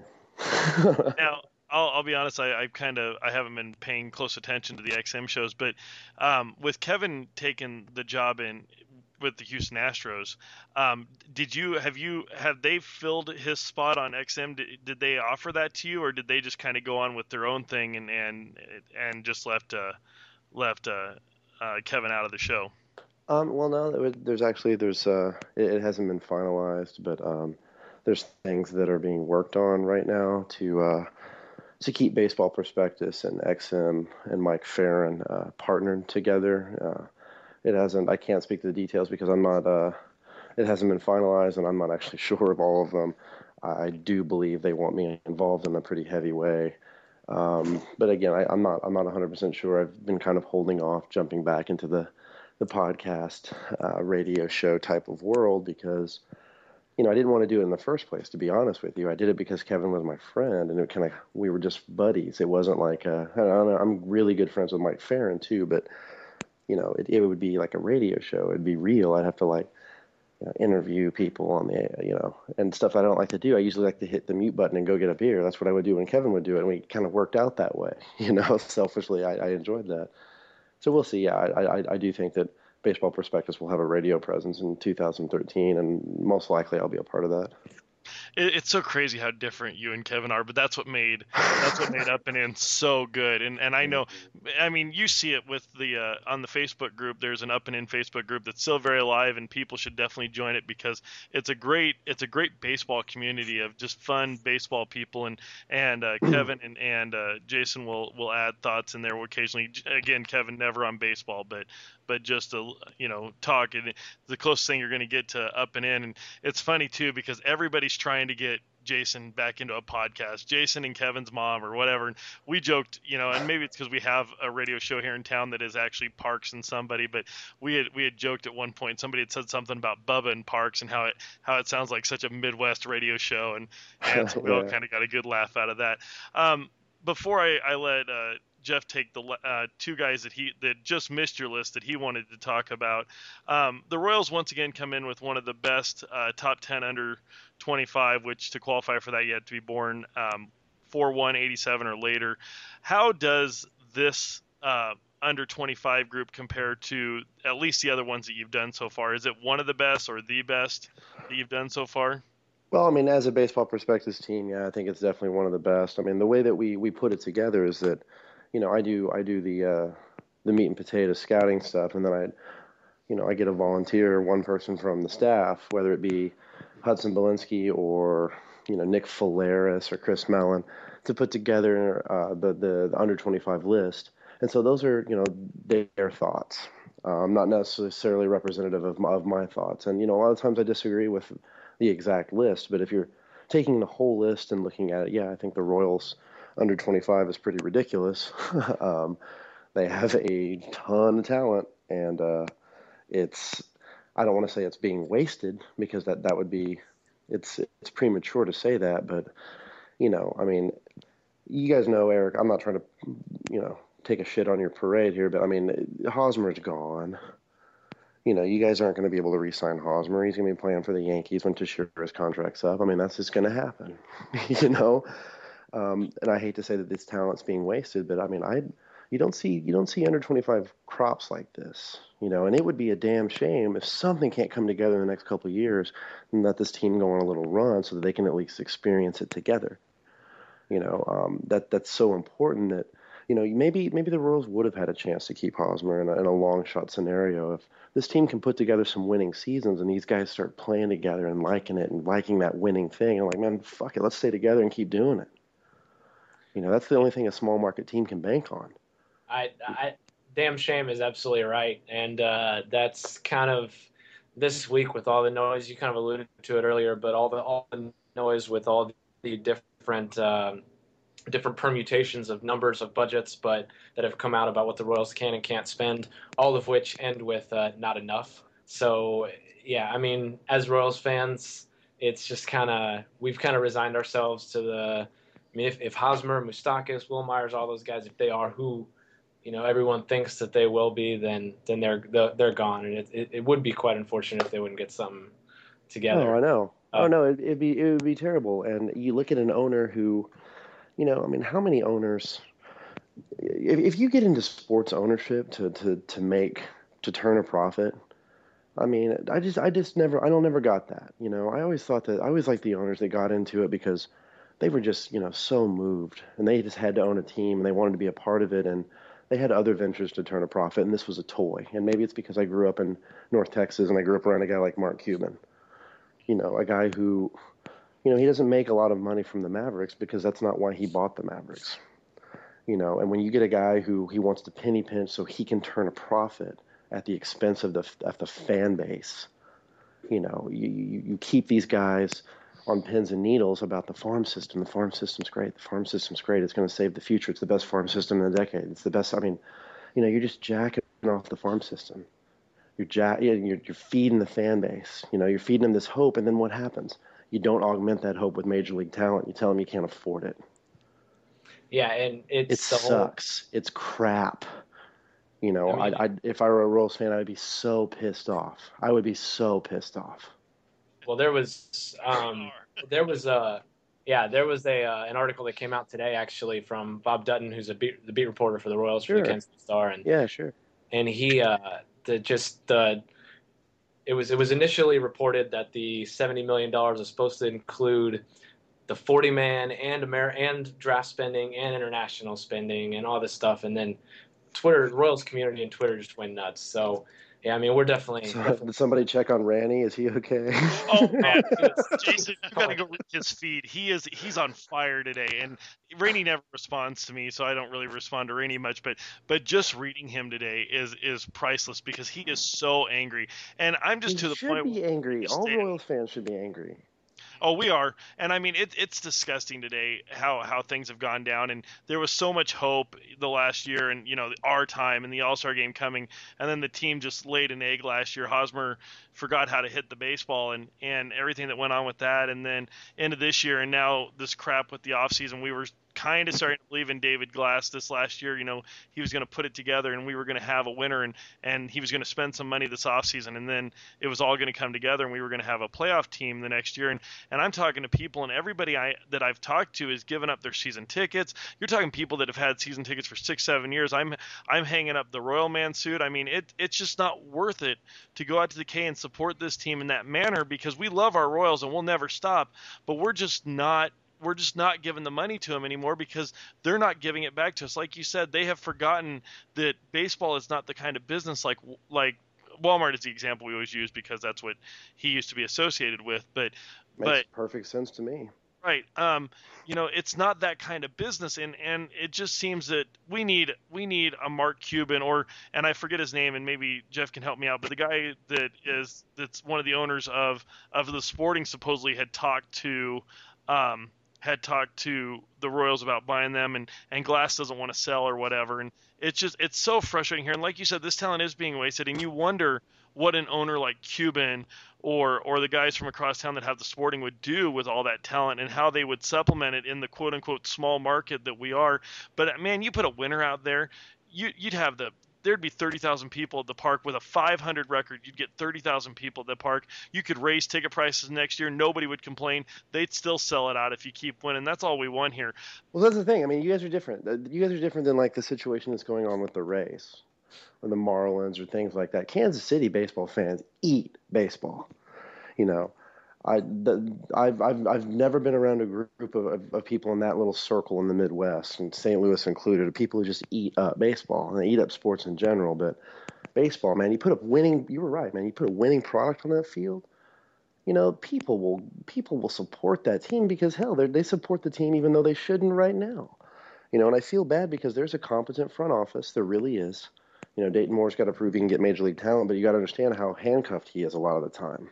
Now I'll, I'll be honest, I, I kind of I haven't been paying close attention to the X M shows, but um, with Kevin taking the job in with the Houston Astros, um, did you have you have they filled his spot on X M? Did, did they offer that to you, or did they just kind of go on with their own thing and and and just left uh, left uh, uh, Kevin out of the show? Um, well, no, there's actually there's uh, it, it hasn't been finalized, but um, there's things that are being worked on right now to uh, to keep Baseball Prospectus and X M and Mike Farron uh, partnered together. Uh, It hasn't. I can't speak to the details because I'm not. Uh, it hasn't been finalized, and I'm not actually sure of all of them. I do believe they want me involved in a pretty heavy way, um, but again, I, I'm not. I'm not one hundred percent sure. I've been kind of holding off jumping back into the the podcast, uh, radio show type of world because, you know, I didn't want to do it in the first place. To be honest with you, I did it because Kevin was my friend, and it kind of we were just buddies. It wasn't like uh, I don't know. I'm really good friends with Mike Farron too, but. You know, it, it would be like a radio show. It'd be real. I'd have to like you know, interview people on the, you know, and stuff I don't like to do. I usually like to hit the mute button and go get a beer. That's what I would do when Kevin would do it. And we kind of worked out that way, you know, selfishly. I, I enjoyed that. So we'll see. Yeah, I, I, I do think that Baseball Prospectus will have a radio presence in two thousand thirteen, and most likely I'll be a part of that. It, it's so crazy how different you and Kevin are, but that's what made that's what made Up and In so good. And and I know, I mean, you see it with the uh, on the Facebook group. There's an Up and In Facebook group that's still very alive, and people should definitely join it because it's a great it's a great baseball community of just fun baseball people. And and uh, Kevin and and uh, Jason will will add thoughts in there occasionally. Again, Kevin never on baseball, but. but just to, you know, talk. And the closest thing you're going to get to Up and In. And it's funny, too, because everybody's trying to get Jason back into a podcast, Jason and Kevin's mom or whatever. And we joked, you know, and maybe it's because we have a radio show here in town that is actually Parks and somebody, but we had we had joked at one point. Somebody had said something about Bubba and Parks and how it how it sounds like such a Midwest radio show, and, and so we all Yeah. kind of got a good laugh out of that. Um, before I, I let uh, Jeff take the uh, two guys that he that just missed your list that he wanted to talk about. Um, the Royals once again come in with one of the best uh, top ten under twenty-five, which to qualify for that you had to be born um, four one eighty-seven or later. How does this uh, under twenty-five group compare to at least the other ones that you've done so far? Is it one of the best or the best that you've done so far? Well, I mean, as a baseball prospectus team, yeah, I think it's definitely one of the best. I mean, the way that we, we put it together is that, you know, I do I do the uh, the meat and potatoes scouting stuff, and then I, you know, I get a volunteer, one person from the staff, whether it be Hudson Belinsky or, you know, Nick Faleris or Chris Mellon, to put together uh, the, the the under twenty-five list. And so those are, you know, their thoughts. Um, not necessarily representative of my, of my thoughts. And, you know, a lot of times I disagree with the exact list, but if you're taking the whole list and looking at it, yeah, I think the Royals under twenty-five is pretty ridiculous. um, they have a ton of talent, and uh, it's, I don't want to say it's being wasted, because that, that would be, it's it's premature to say that, but, you know, I mean, you guys know, Eric, I'm not trying to, you know, take a shit on your parade here, but I mean, Hosmer's gone. You know, you guys aren't going to be able to re-sign Hosmer. He's going to be playing for the Yankees when Teixeira's contract's up. I mean, that's just going to happen, you know? Um, and I hate to say that this talent's being wasted, but I mean, I you don't see you don't see under twenty-five crops like this, you know, and it would be a damn shame if something can't come together in the next couple of years and let this team go on a little run so that they can at least experience it together. You know, um, that that's so important that, you know, maybe maybe the Royals would have had a chance to keep Hosmer in a, in a long shot scenario if this team can put together some winning seasons and these guys start playing together and liking it and liking that winning thing. I'm like, man, fuck it, let's stay together and keep doing it. You know, that's the only thing a small market team can bank on. I, I damn shame is absolutely right, and uh, that's kind of this week with all the noise. You kind of alluded to it earlier, but all the all the noise with all the different um, different permutations of numbers of budgets, but that have come out about what the Royals can and can't spend, all of which end with uh, not enough. So yeah, I mean, as Royals fans, it's just kind of we've kind of resigned ourselves to the. I mean, if, if Hosmer, Moustakas, Will Myers, all those guys, if they are who, you know, everyone thinks that they will be, then then they're they're, they're gone, and it, it it would be quite unfortunate if they wouldn't get something together. Oh, I know. Uh, oh no, it, it'd be it would be terrible. And you look at an owner who, you know, I mean, how many owners? If, if you get into sports ownership to to to make to turn a profit, I mean, I just I just never I don't never got that. You know, I always thought that I always liked the owners that got into it because they were just, you know, so moved, and they just had to own a team, and they wanted to be a part of it, and they had other ventures to turn a profit, and this was a toy. And maybe it's because I grew up in North Texas, and I grew up around a guy like Mark Cuban, you know, a guy who, you know, he doesn't make a lot of money from the Mavericks because that's not why he bought the Mavericks, you know. And when you get a guy who he wants to penny pinch so he can turn a profit at the expense of the of the fan base, you know, you you, you keep these guys on pins and needles about the farm system. The farm system's great. The farm system's great. It's going to save the future. It's the best farm system in a decade. It's the best. I mean, you know, you're just jacking off the farm system. You're jack. You're, you're feeding the fan base. You know, you're feeding them this hope, and then what happens? You don't augment that hope with major league talent. You tell them you can't afford it. Yeah, and it's it the sucks. Whole... It's crap. You know, I mean, I, I if I were a Royals fan, I would be so pissed off. I would be so pissed off. Well, there was, um, there was a, yeah, there was a uh, an article that came out today actually from Bob Dutton, who's a beat, the beat reporter for the Royals Sure. for the Kansas City Star, and yeah, sure, and he, uh, the just the, it was it was initially reported that the seventy million dollars is supposed to include the forty man and Amer and draft spending and international spending and all this stuff, and then Twitter, the Royals community and Twitter just went nuts. So. Yeah, I mean, we're definitely, so, definitely... Did somebody check on Randy? Is he okay? Oh man, Jason, you gotta go read his feed. He is he's on fire today, and Rainey never responds to me, so I don't really respond to Rainey much. But but just reading him today is is priceless because he is so angry, and I'm just he to the should point. Be angry. All standing. Royals fans should be angry. Oh, we are, and I mean it, it's disgusting today how, how things have gone down. And there was so much hope the last year, and you know our time and the All-Star game coming, and then the team just laid an egg last year. Hosmer forgot how to hit the baseball, and, and everything that went on with that, and then into this year, and now this crap with the offseason. We were kind of starting to believe in David Glass this last year. You know, he was going to put it together, and we were going to have a winner, and, and he was going to spend some money this offseason, and then it was all going to come together, and we were going to have a playoff team the next year. And, and I'm talking to people, and everybody I that I've talked to has given up their season tickets. You're talking people that have had season tickets for six, seven years. I'm I'm hanging up the Royal Man suit. I mean, it it's just not worth it to go out to the K and support this team in that manner, because we love our Royals and we'll never stop, but we're just not we're just not giving the money to them anymore because they're not giving it back to us. Like you said, they have forgotten that baseball is not the kind of business like like Walmart is the example we always use because that's what he used to be associated with. But Makes but perfect sense to me. Right. Um, you know, it's not that kind of business, and, and it just seems that we need we need a Mark Cuban or and I forget his name, and maybe Jeff can help me out, but the guy that is that's one of the owners of of the Sporting supposedly had talked to um, had talked to the Royals about buying them, and, and Glass doesn't want to sell or whatever, and it's just it's so frustrating here. And like you said, this talent is being wasted, and you wonder what an owner like Cuban or or the guys from across town that have the Sporting would do with all that talent and how they would supplement it in the quote unquote small market that we are. But man, you put a winner out there, you you'd have the there'd be thirty thousand people at the park with a five hundred record. You'd get thirty thousand people at the park. You could raise ticket prices next year. Nobody would complain. They'd still sell it out if you keep winning. That's all we want here. Well, that's the thing. I mean, you guys are different. You guys are different than like the situation that's going on with the Rays or the Marlins or things like that. Kansas City baseball fans eat baseball. You know, I, the, I've, I've, I've never been around a group of, of, of people in that little circle in the Midwest, and Saint Louis included, of people who just eat up baseball, and they eat up sports in general. But baseball, man, you put a winning, you were right, man, you put a winning product on that field, you know, people will people will support that team because, hell, they support the team even though they shouldn't right now. You know, and I feel bad because there's a competent front office. There really is. You know, Dayton Moore's got to prove he can get major league talent, but you got to understand how handcuffed he is a lot of the time.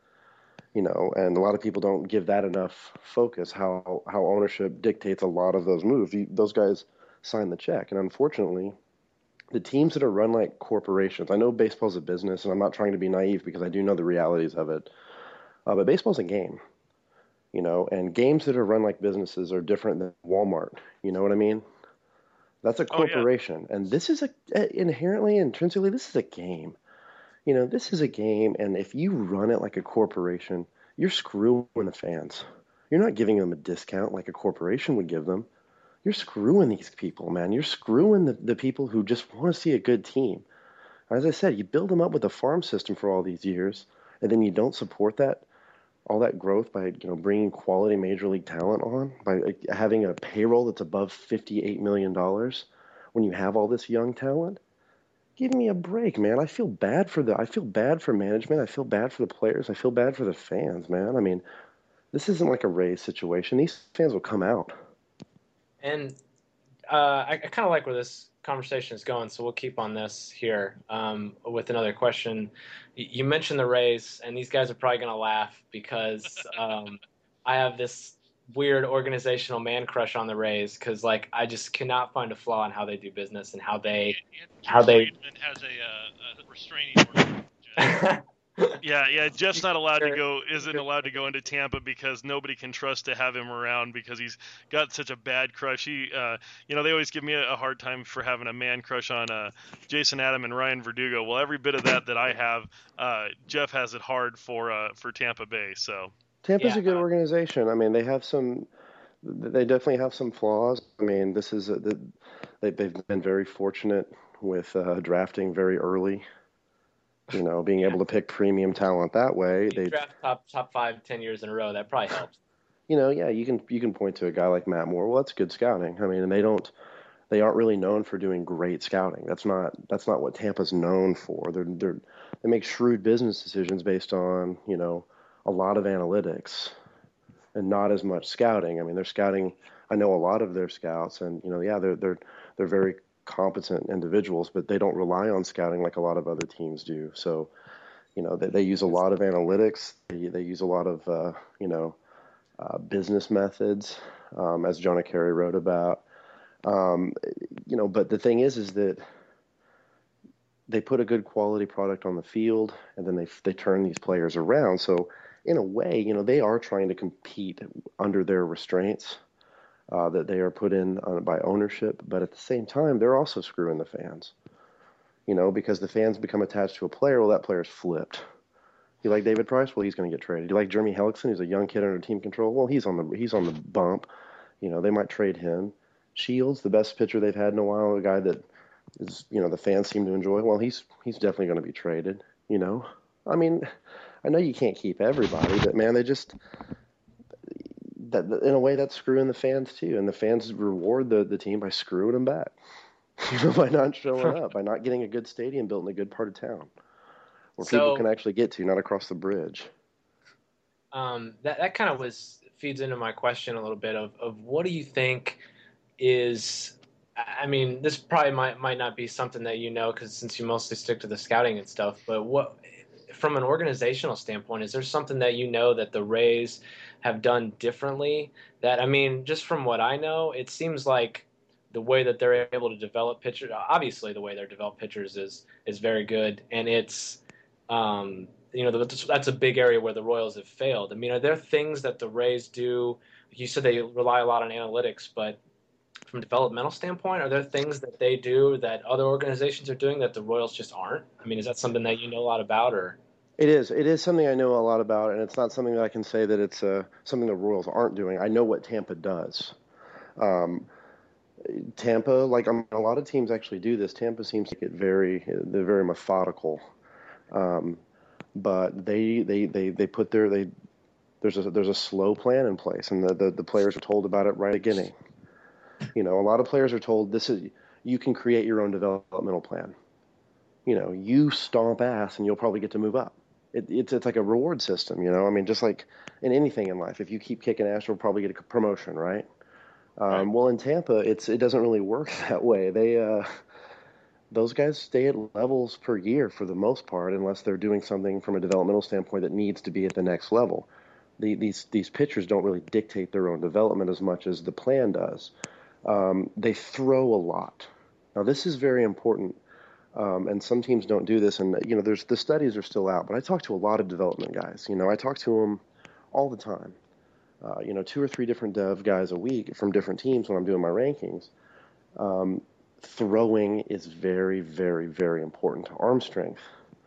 You know, and a lot of people don't give that enough focus, how how ownership dictates a lot of those moves. You, those guys sign the check. And unfortunately, the teams that are run like corporations, I know baseball's a business, and I'm not trying to be naive because I do know the realities of it, uh, but baseball's a game, you know, and games that are run like businesses are different than Walmart. You know what I mean? That's a corporation. Oh, yeah. And this is a inherently, intrinsically, this is a game. You know, this is a game, and if you run it like a corporation, you're screwing the fans. You're not giving them a discount like a corporation would give them. You're screwing these people, man. You're screwing the, the people who just want to see a good team. As I said, you build them up with a farm system for all these years, and then you don't support that, all that growth by, you know, bringing quality major league talent on, by having a payroll that's above fifty-eight million dollars when you have all this young talent. Give me a break, man. I feel bad for the I feel bad for management. I feel bad for the players. I feel bad for the fans, man. I mean, this isn't like a Rays situation. These fans will come out. And uh, I, I kind of like where this conversation is going, so we'll keep on this here um, with another question. You mentioned the Rays, and these guys are probably going to laugh because um, I have this weird organizational man crush on the Rays because, like, I just cannot find a flaw in how they do business and how they and, and how they has a, uh, a restraining order. yeah, yeah. Jeff's not allowed to go. Isn't allowed to go into Tampa because nobody can trust to have him around because he's got such a bad crush. He, uh, you know, they always give me a, a hard time for having a man crush on uh, Jason Adam and Ryan Verdugo. Well, every bit of that that I have, uh, Jeff has it hard for uh, for Tampa Bay. So. Tampa's yeah. a good organization. I mean, they have some, they definitely have some flaws. I mean, this is, a, they, they've been very fortunate with uh, drafting very early, you know, being able to pick premium talent that way. They they draft top top five, ten years in a row. That probably helps. You know, yeah, you can, you can point to a guy like Matt Moore. Well, that's good scouting. I mean, and they don't, they aren't really known for doing great scouting. That's not, that's not what Tampa's known for. They're, they're, they make shrewd business decisions based on, you know, a lot of analytics and not as much scouting. I mean, they're scouting. I know a lot of their scouts, and you know, yeah, they're they're they're very competent individuals, but they don't rely on scouting like a lot of other teams do. So, you know, they, they use a lot of analytics. They, they use a lot of uh, you know uh, business methods, um, as Jonah Carey wrote about. Um, you know, but the thing is, is that they put a good quality product on the field, and then they they turn these players around. So in a way, you know, they are trying to compete under their restraints uh, that they are put in uh, by ownership. But at the same time, they're also screwing the fans. You know, because the fans become attached to a player. Well, that player's flipped. You like David Price? Well, he's going to get traded. You like Jeremy Hellickson? He's a young kid under team control. Well, he's on the he's on the bump. You know, they might trade him. Shields, the best pitcher they've had in a while, a guy that is, you know, the fans seem to enjoy. Well, he's he's definitely going to be traded. You know, I mean, I know you can't keep everybody, but man, they just that in a way that's screwing the fans too, and the fans reward the the team by screwing them back. You know, by not showing up, by not getting a good stadium built in a good part of town where So- people can actually get to, not across the bridge. Um, that that kind of was feeds into my question a little bit of, of what do you think is, I mean, this probably might might not be something that you know because since you mostly stick to the scouting and stuff, but what from an organizational standpoint, is there something that you know that the Rays have done differently? That, I mean, just from what I know, it seems like the way that they're able to develop pitchers, obviously the way they're develop pitchers is is very good, and it's um, you know that's, that's a big area where the Royals have failed. I mean, are there things that the Rays do? You said they rely a lot on analytics, but from a developmental standpoint, are there things that they do that other organizations are doing that the Royals just aren't? I mean, is that something that you know a lot about, or? It is. It is something I know a lot about, and it's not something that I can say that it's uh, something the Royals aren't doing. I know what Tampa does. Um, Tampa, like um, a lot of teams actually do this. Tampa seems to get very, they're very methodical, um, but they, they, they, they put their, they, there's a, there's a slow plan in place, and the, the, the players are told about it right at the beginning. You know, a lot of players are told this is, you can create your own developmental plan. You know, you stomp ass and you'll probably get to move up. It, it's, it's like a reward system, you know, I mean, just like in anything in life, if you keep kicking ass, you'll probably get a promotion, right? Um, right. Well, in Tampa, it's it doesn't really work that way. They uh, those guys stay at levels per year for the most part, unless they're doing something from a developmental standpoint that needs to be at the next level. The, these these pitchers don't really dictate their own development as much as the plan does. Um, they throw a lot. Now, this is very important, um, and some teams don't do this. And you know, there's the studies are still out, but I talk to a lot of development guys. You know, I talk to them all the time. Uh, you know, two or three different dev guys a week from different teams when I'm doing my rankings. Um, throwing is very, very, very important to arm strength.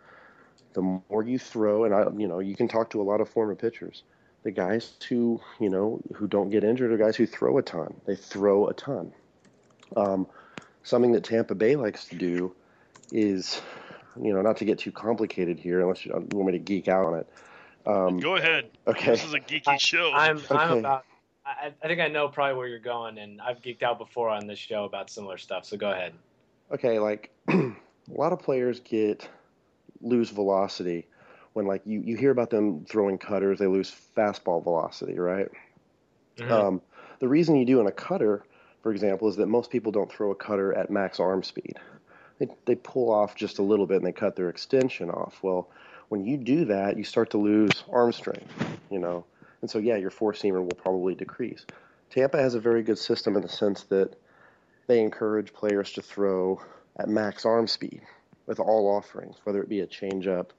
The more you throw, and I, you know, you can talk to a lot of former pitchers. The guys who, you know, who don't get injured are guys who throw a ton. They throw a ton. Um, something that Tampa Bay likes to do is, you know, not to get too complicated here, unless you want me to geek out on it. Um, Go ahead. Okay. This is a geeky show. I'm I'm Okay. about. I, I think I know probably where you're going, and I've geeked out before on this show about similar stuff. So go ahead. Okay, like a lot of players get lose velocity when, like, you, you hear about them throwing cutters, they lose fastball velocity, right? Mhm. Um, the reason you do in a cutter, for example, is that most people don't throw a cutter at max arm speed. They they pull off just a little bit and they cut their extension off. Well, when you do that, you start to lose arm strength, you know. And so, yeah, your four-seamer will probably decrease. Tampa has a very good system in the sense that they encourage players to throw at max arm speed with all offerings, whether it be a changeup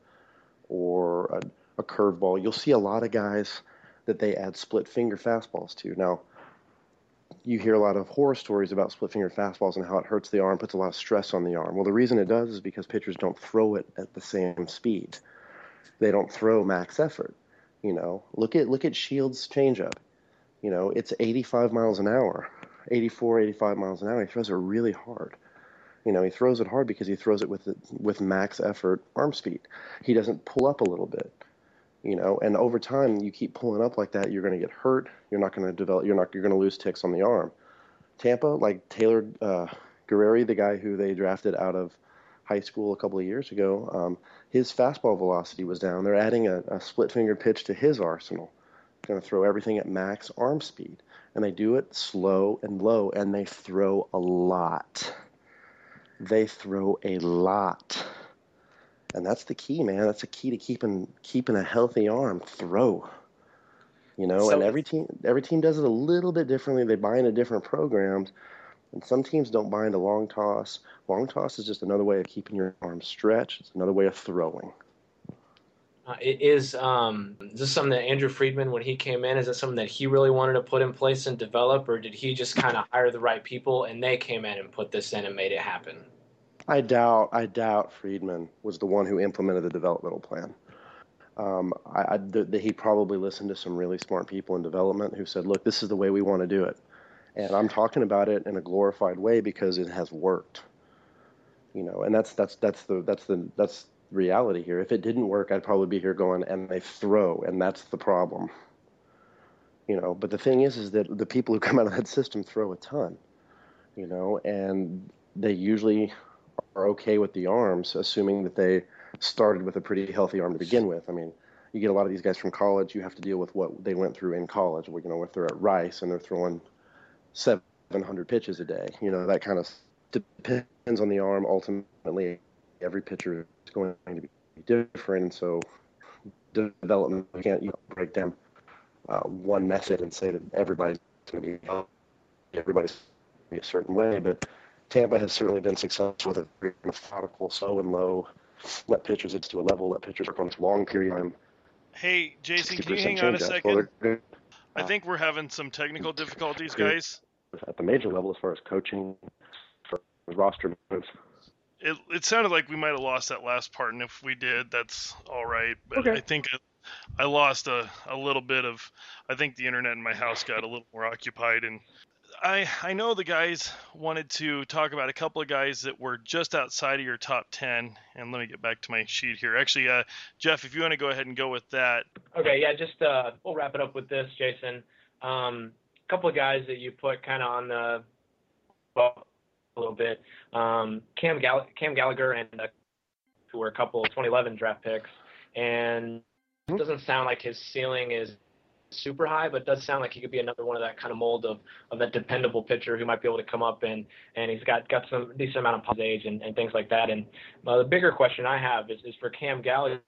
or a, a curveball. You'll see a lot of guys that they add split-finger fastballs to. Now, you hear a lot of horror stories about split-finger fastballs and how it hurts the arm, puts a lot of stress on the arm. Well, the reason it does is because pitchers don't throw it at the same speed. They don't throw max effort. You know, look at look at Shields' changeup. You know, it's eighty-five miles an hour, eighty-four, eighty-five miles an hour. He throws it really hard. You know, he throws it hard because he throws it with the, with max effort arm speed. He doesn't pull up a little bit. You know, and over time, you keep pulling up like that, you're going to get hurt. You're not going to develop. You're not. You're going to lose ticks on the arm. Tampa, like Taylor uh, Guerreri, the guy who they drafted out of high school a couple of years ago, um, his fastball velocity was down. They're adding a, a split-fingered pitch to his arsenal. Going to throw everything at max arm speed, and they do it slow and low, and they throw a lot. They throw a lot. And that's the key, man. That's the key to keeping keeping a healthy arm. Throw. You know, So- and every team every team does it a little bit differently. They buy into different programs, and some teams don't buy into long toss. Long toss is just another way of keeping your arm stretched. It's another way of throwing. Uh, it is um, is this something that Andrew Friedman, when he came in, is it something that he really wanted to put in place and develop, or did he just kind of hire the right people and they came in and put this in and made it happen? I doubt I doubt Friedman was the one who implemented the developmental plan. Um, I, I, the, the, he probably listened to some really smart people in development who said, "Look, this is the way we want to do it," and I'm talking about it in a glorified way because it has worked. You know, and that's that's that's the that's the that's reality here. If it didn't work, I'd probably be here going, and they throw, and that's the problem. You know, but the thing is, is that the people who come out of that system throw a ton. You know, and they usually are okay with the arms, assuming that they started with a pretty healthy arm to begin with. I mean, you get a lot of these guys from college, you have to deal with what they went through in college. You know, if they're at Rice and they're throwing seven hundred pitches a day, you know, that kind of depends on the arm. Ultimately, every pitcher is going to be different, and so development, you can't you know, break down uh, one method and say that everybody's going to be healthy, everybody's going to be a certain way, but Tampa has certainly been successful with a very methodical, slow and low, let pitchers get to a level, let pitchers work on this long period of time. Hey, Jason, can you hang sixty percent on a changeup. second? Well, they're I think we're having some technical difficulties, good guys. at the major level as far as coaching, for roster moves. It, it sounded like we might have lost that last part, and if we did, that's all right. But Okay. I think it, I lost a, a little bit of, I think the internet in my house got a little more occupied. And I I know the guys wanted to talk about a couple of guys that were just outside of your top ten. And let me get back to my sheet here. Actually, uh, Jeff, if you want to go ahead and go with that. Okay, yeah, just uh, we'll wrap it up with this, Jason. Um, a couple of guys that you put kind of on the well, a little bit. Um, Cam Gall- Cam Gallagher and uh, who were a couple of twenty eleven draft picks, and it doesn't sound like his ceiling is super high, but it does sound like he could be another one of that kind of mold of, of that dependable pitcher who might be able to come up and, and he's got, got some decent amount of pop age and, and things like that. And uh, the bigger question I have is, is for Cam Gallagher,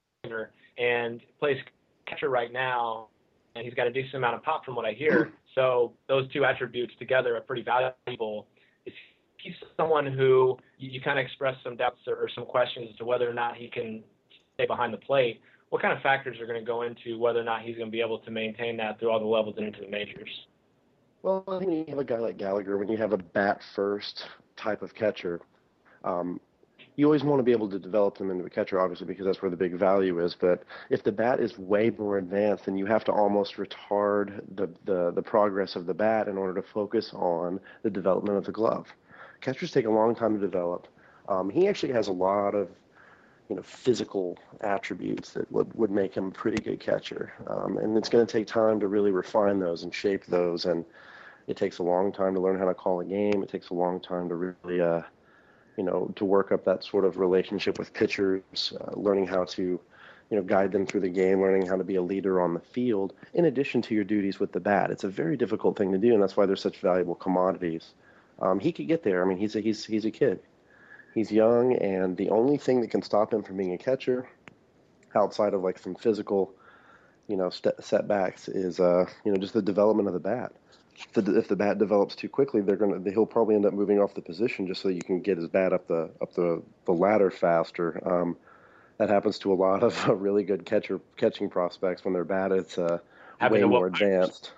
and plays catcher right now, and he's got a decent amount of pop from what I hear. So those two attributes together are pretty valuable. Is he someone who you, you kind of express some doubts or, or some questions as to whether or not he can stay behind the plate? What kind of factors are going to go into whether or not he's going to be able to maintain that through all the levels and into the majors? Well, I think when you have a guy like Gallagher, when you have a bat-first type of catcher, um, you always want to be able to develop them into a catcher, obviously, because that's where the big value is. But if the bat is way more advanced, then you have to almost retard the, the, the progress of the bat in order to focus on the development of the glove. Catchers take a long time to develop. Um, he actually has a lot of you know, physical attributes that would, would make him a pretty good catcher. Um, and it's going to take time to really refine those and shape those. And it takes a long time to learn how to call a game. It takes a long time to really, uh, you know, to work up that sort of relationship with pitchers, uh, learning how to, you know, guide them through the game, learning how to be a leader on the field, in addition to your duties with the bat. It's a very difficult thing to do, and that's why they're such valuable commodities. Um, he could get there. I mean, he's a, he's he's a kid. He's young, and the only thing that can stop him from being a catcher, outside of like some physical, you know, st- setbacks, is uh, you know, just the development of the bat. If the, if the bat develops too quickly, they're gonna he'll probably end up moving off the position just so you can get his bat up the up the, the ladder faster. Um, that happens to a lot of uh, really good catcher catching prospects when their bat is uh, way more advanced.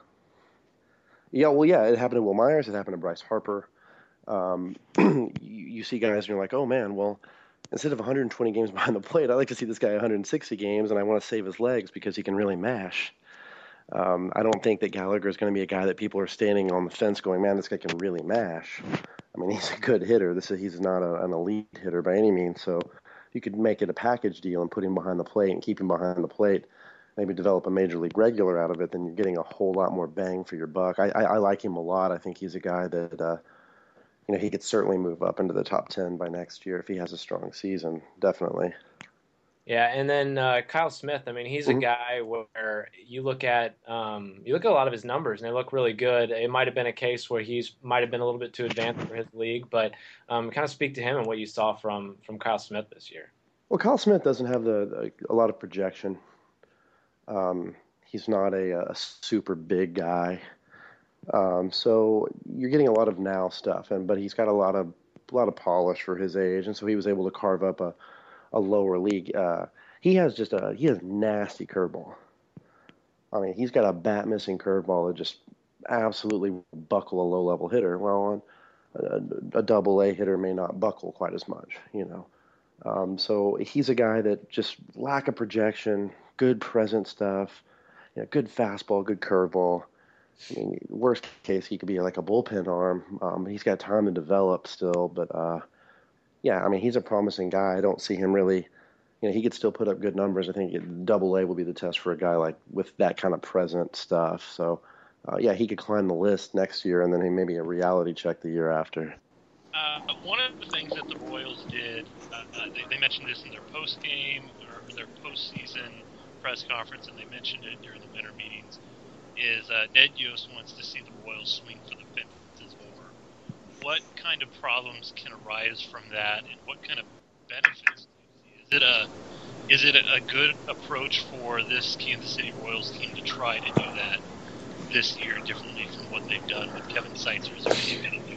Yeah, well, yeah, it happened to Will Myers. It happened to Bryce Harper. Um, you, you see guys and you're like, oh man, well, instead of one hundred twenty games behind the plate, I like to see this guy one hundred sixty games, and I want to save his legs because he can really mash. Um, I don't think that Gallagher is going to be a guy that people are standing on the fence going, man, this guy can really mash. I mean, he's a good hitter. This is, he's not a, an elite hitter by any means, so you could make it a package deal and put him behind the plate and keep him behind the plate, maybe develop a major league regular out of it, then you're getting a whole lot more bang for your buck. I, I, I like him a lot. I think he's a guy that uh, you know, he could certainly move up into the top ten by next year if he has a strong season, definitely. Yeah, and then uh, Kyle Smith, I mean, he's mm-hmm. a guy where you look at um, you look at a lot of his numbers, and they look really good. It might have been a case where he's might have been a little bit too advanced for his league, but um, kind of speak to him and what you saw from, from Kyle Smith this year. Well, Kyle Smith doesn't have the, the a lot of projection. Um, He's not a, a super big guy. Um, so you're getting a lot of now stuff, and but he's got a lot of a lot of polish for his age, and so he was able to carve up a, a lower league. Uh, he has just a he has nasty curveball. I mean, he's got a bat missing curveball that just absolutely buckle a low level hitter. Well, a, a double A hitter may not buckle quite as much, you know. Um, so he's a guy that just lack of projection, good present stuff, you know, good fastball, good curveball. I mean, worst case, he could be like a bullpen arm. Um, he's got time to develop still, but uh, yeah, I mean, he's a promising guy. I don't see him really, you know, he could still put up good numbers. I think it, double A will be the test for a guy like with that kind of present stuff. So, uh, yeah, he could climb the list next year, and then maybe a reality check the year after. Uh, one of the things that the Royals did, uh, they, they mentioned this in their post-game or their post-season press conference, and they mentioned it during the winter meetings, is uh, Ned Yost wants to see the Royals swing for the fences more. What kind of problems can arise from that, and what kind of benefits do you see? Is it a is it a good approach for this Kansas City Royals team to try to do that this year differently from what they've done with Kevin Seitzer as their manager?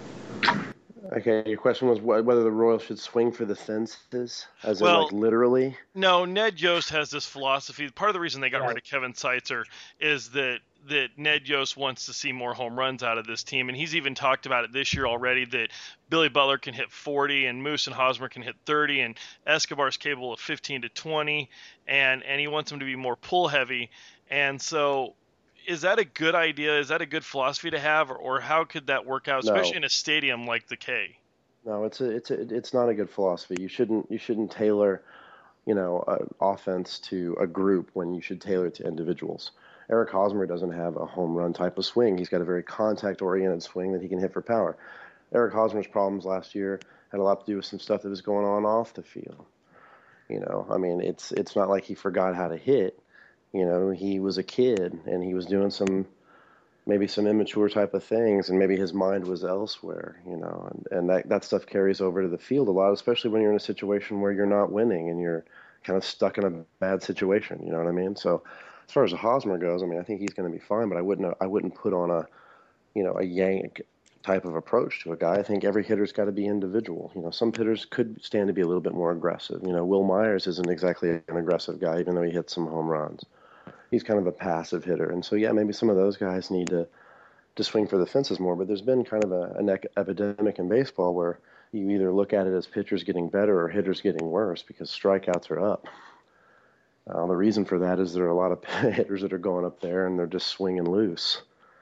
Okay, your question was wh- whether the Royals should swing for the fences, as Well, in like literally? No, Ned Yost has this philosophy. Part of the reason they got Yeah. rid of Kevin Seitzer is that that Ned Yost wants to see more home runs out of this team, and he's even talked about it this year already. That Billy Butler can hit forty, and Moose and Hosmer can hit thirty, and Escobar's capable of fifteen to twenty, and and he wants them to be more pull heavy, and so. Is that a good idea? Is that a good philosophy to have, or, or how could that work out, No. especially in a stadium like the K? No, it's a, it's a, it's not a good philosophy. You shouldn't you shouldn't tailor, you know, an offense to a group when you should tailor it to individuals. Eric Hosmer doesn't have a home run type of swing. He's got a very contact oriented swing that he can hit for power. Eric Hosmer's problems last year had a lot to do with some stuff that was going on off the field. You know, I mean, it's it's not like he forgot how to hit. You know, he was a kid and he was doing some, maybe some immature type of things, and maybe his mind was elsewhere, you know, and, and that, that stuff carries over to the field a lot, especially when you're in a situation where you're not winning and you're kind of stuck in a bad situation, you know what I mean? So as far as Hosmer goes, I mean, I think he's going to be fine, but I wouldn't, I wouldn't put on a, you know, a yank type of approach to a guy. I think every hitter's got to be individual. You know, some hitters could stand to be a little bit more aggressive. You know, Will Myers isn't exactly an aggressive guy, even though he hits some home runs. He's kind of a passive hitter. And so, yeah, maybe some of those guys need to, to swing for the fences more. But there's been kind of a, an ec- epidemic in baseball where you either look at it as pitchers getting better or hitters getting worse because strikeouts are up. Uh, the reason for that is there are a lot of hitters that are going up there and they're just swinging loose.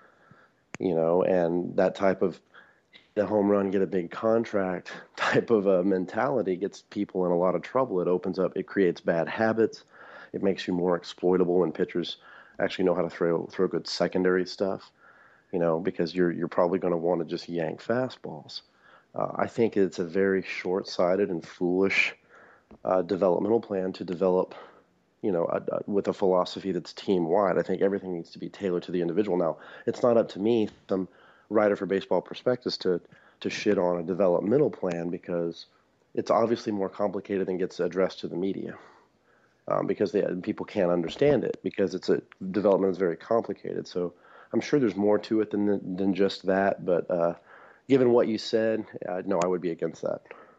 You know, and that type of the home run, get a big contract type of a mentality gets people in a lot of trouble. It opens up, it creates bad habits. It makes you more exploitable when pitchers actually know how to throw throw good secondary stuff, you know, because you're you're probably going to want to just yank fastballs. Uh, I think it's a very short-sighted and foolish uh, developmental plan to develop, you know, a, a, with a philosophy that's team-wide. I think everything needs to be tailored to the individual. Now, it's not up to me, some writer for Baseball Prospectus, to to shit on a developmental plan because it's obviously more complicated than gets addressed to the media. Um, because they, people can't understand it because it's a development is very complicated. So I'm sure there's more to it than than just that. But uh, given what you said, uh, no, I would be against that.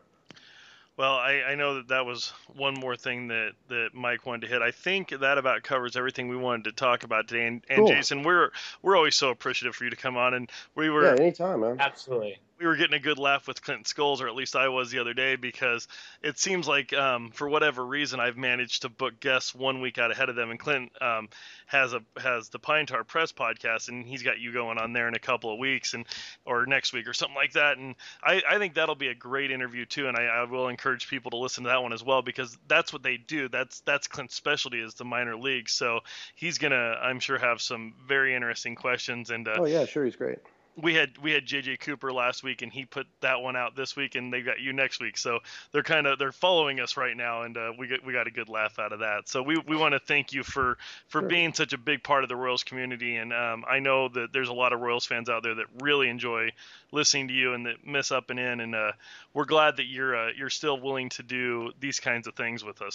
Well, I, I know that that was one more thing that, that Mike wanted to hit. I think that about covers everything we wanted to talk about today. And, and Cool. Jason, we're we're always so appreciative for you to come on. And we were Yeah, anytime, man. Absolutely. we were getting a good laugh with Clinton Scholes, or at least I was the other day, because it seems like um, for whatever reason I've managed to book guests one week out ahead of them. And Clint um, has a has the Pine Tar Press podcast, and he's got you going on there in a couple of weeks, and or next week or something like that. And I, I think that'll be a great interview too, and I, I will encourage people to listen to that one as well, because that's what they do. That's that's Clint's specialty, is the minor leagues. So he's gonna, I'm sure, have some very interesting questions. And uh, Oh yeah, sure, he's great. we had we had J J Cooper last week, and he put that one out this week, and they got you next week. So they're kind of they're following us right now, and uh, we got we got a good laugh out of that. So we, we want to thank you for for Sure. being such a big part of the Royals community, and um, I know that there's a lot of Royals fans out there that really enjoy listening to you and that miss up and in, and uh, we're glad that you're uh, you're still willing to do these kinds of things with us.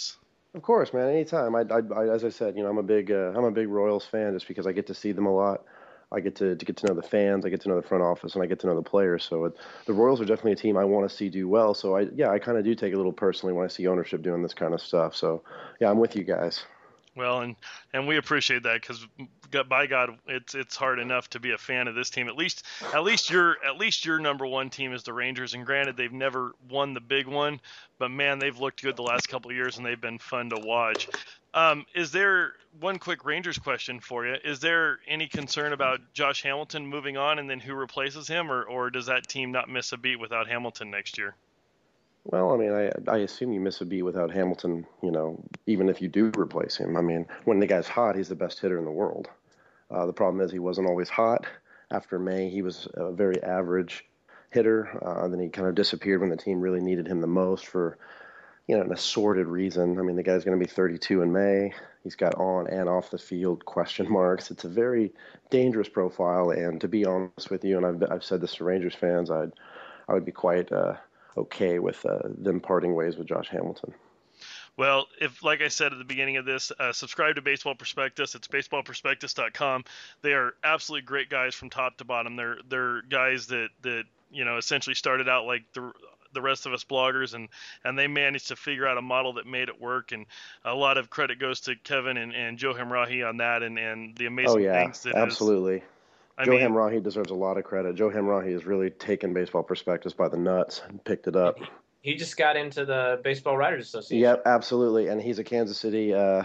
Of course, man. Anytime. I, I, I as I said, you know, I'm a big uh, I'm a big Royals fan just because I get to see them a lot. I get to, to get to know the fans, I get to know the front office, and I get to know the players. So it, the Royals are definitely a team I want to see do well. So I yeah, I kind of do take it a little personally when I see ownership doing this kind of stuff. So yeah, I'm with you guys. Well, and, and we appreciate that because, by God, it's it's hard enough to be a fan of this team. At least at least your at least your number one team is the Rangers. And granted, they've never won the big one, but man, they've looked good the last couple of years, and they've been fun to watch. Um, is there one quick Rangers question for you? Is there any concern about Josh Hamilton moving on, and then who replaces him, or or does that team not miss a beat without Hamilton next year? Well, I mean, I I assume you miss a beat without Hamilton, you know, even if you do replace him. I mean, when the guy's hot, he's the best hitter in the world. Uh, the problem is he wasn't always hot. After May, he was a very average hitter. Uh, then he kind of disappeared when the team really needed him the most for, you know, an assorted reason. I mean, the guy's going to be thirty-two in May. He's got on and off the field question marks. It's a very dangerous profile. And to be honest with you, and I've I've said this to Rangers fans, I'd I would be quite uh, okay with uh, them parting ways with Josh Hamilton. Well, if, like I said at the beginning of this, uh, subscribe to Baseball Prospectus. It's baseball prospectus dot com. They are absolutely great guys from top to bottom. They're they're guys that, that you know, essentially started out like the the rest of us bloggers, and, and they managed to figure out a model that made it work. And a lot of credit goes to Kevin and, and Joe Hamrahi on that, and, and the amazing oh, yeah, things that absolutely. Is, I Joe mean, Hamrahi deserves a lot of credit. Joe Hamrahi has really taken Baseball Prospectus by the nuts and picked it up. He just got into the Baseball Writers Association. Yeah, absolutely. And he's a Kansas City uh,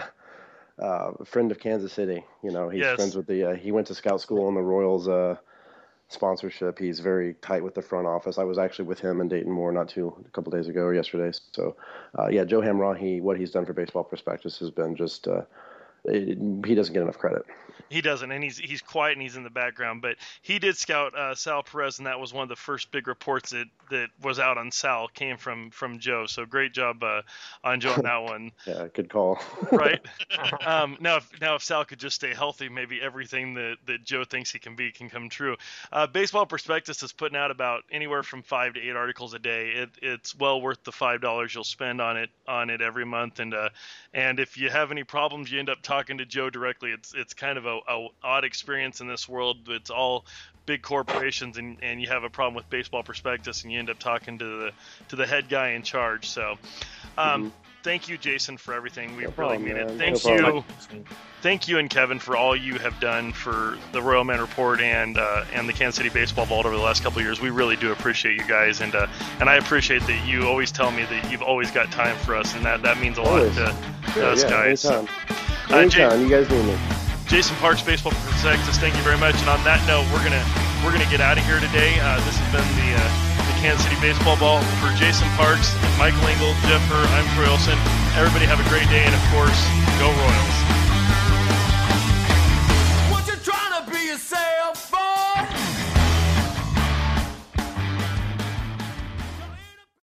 uh, friend of Kansas City. You know, he's yes. friends with the. Uh, he went to scout school in the Royals uh, sponsorship. He's very tight with the front office. I was actually with him in Dayton Moore not too a couple days ago or yesterday. So, uh, yeah, Joe Hamrahi, what he's done for Baseball Prospectus has been just. Uh, it, he doesn't get enough credit. He doesn't, and he's he's quiet and he's in the background. But he did scout uh, Sal Perez, and that was one of the first big reports that, that was out on Sal came from, from Joe. So great job uh, on Joe on that one. Yeah, good call. Right. Um, now, if, now if Sal could just stay healthy, maybe everything that, that Joe thinks he can be can come true. Uh, Baseball Prospectus is putting out about anywhere from five to eight articles a day. It, it's well worth the five dollars you'll spend on it on it every month. And uh, and if you have any problems, you end up talking to Joe directly. It's it's kind of a A odd experience in this world. It's all big corporations, and, and you have a problem with Baseball Prospectus, and you end up talking to the to the head guy in charge. So, um, mm-hmm. thank you, Jason, for everything. We no really problem, mean man. it. Thank no you, problem. thank you, and Kevin for all you have done for the Royal Man Report and uh, and the Kansas City Baseball Vault over the last couple of years. We really do appreciate you guys, and uh, and I appreciate that you always tell me that you've always got time for us, and that that means a always. lot to, to yeah, us yeah, guys. Anytime, Uh, anytime. Jay- you guys need me. Jason Parks, Baseball Prospectus, thank you very much. And on that note, we're gonna we're gonna get out of here today. Uh, this has been the uh, the Kansas City Baseball Ball. For Jason Parks, Michael Engel, Jeff Herr, I'm Troy Olson. Everybody have a great day, and of course, go Royals.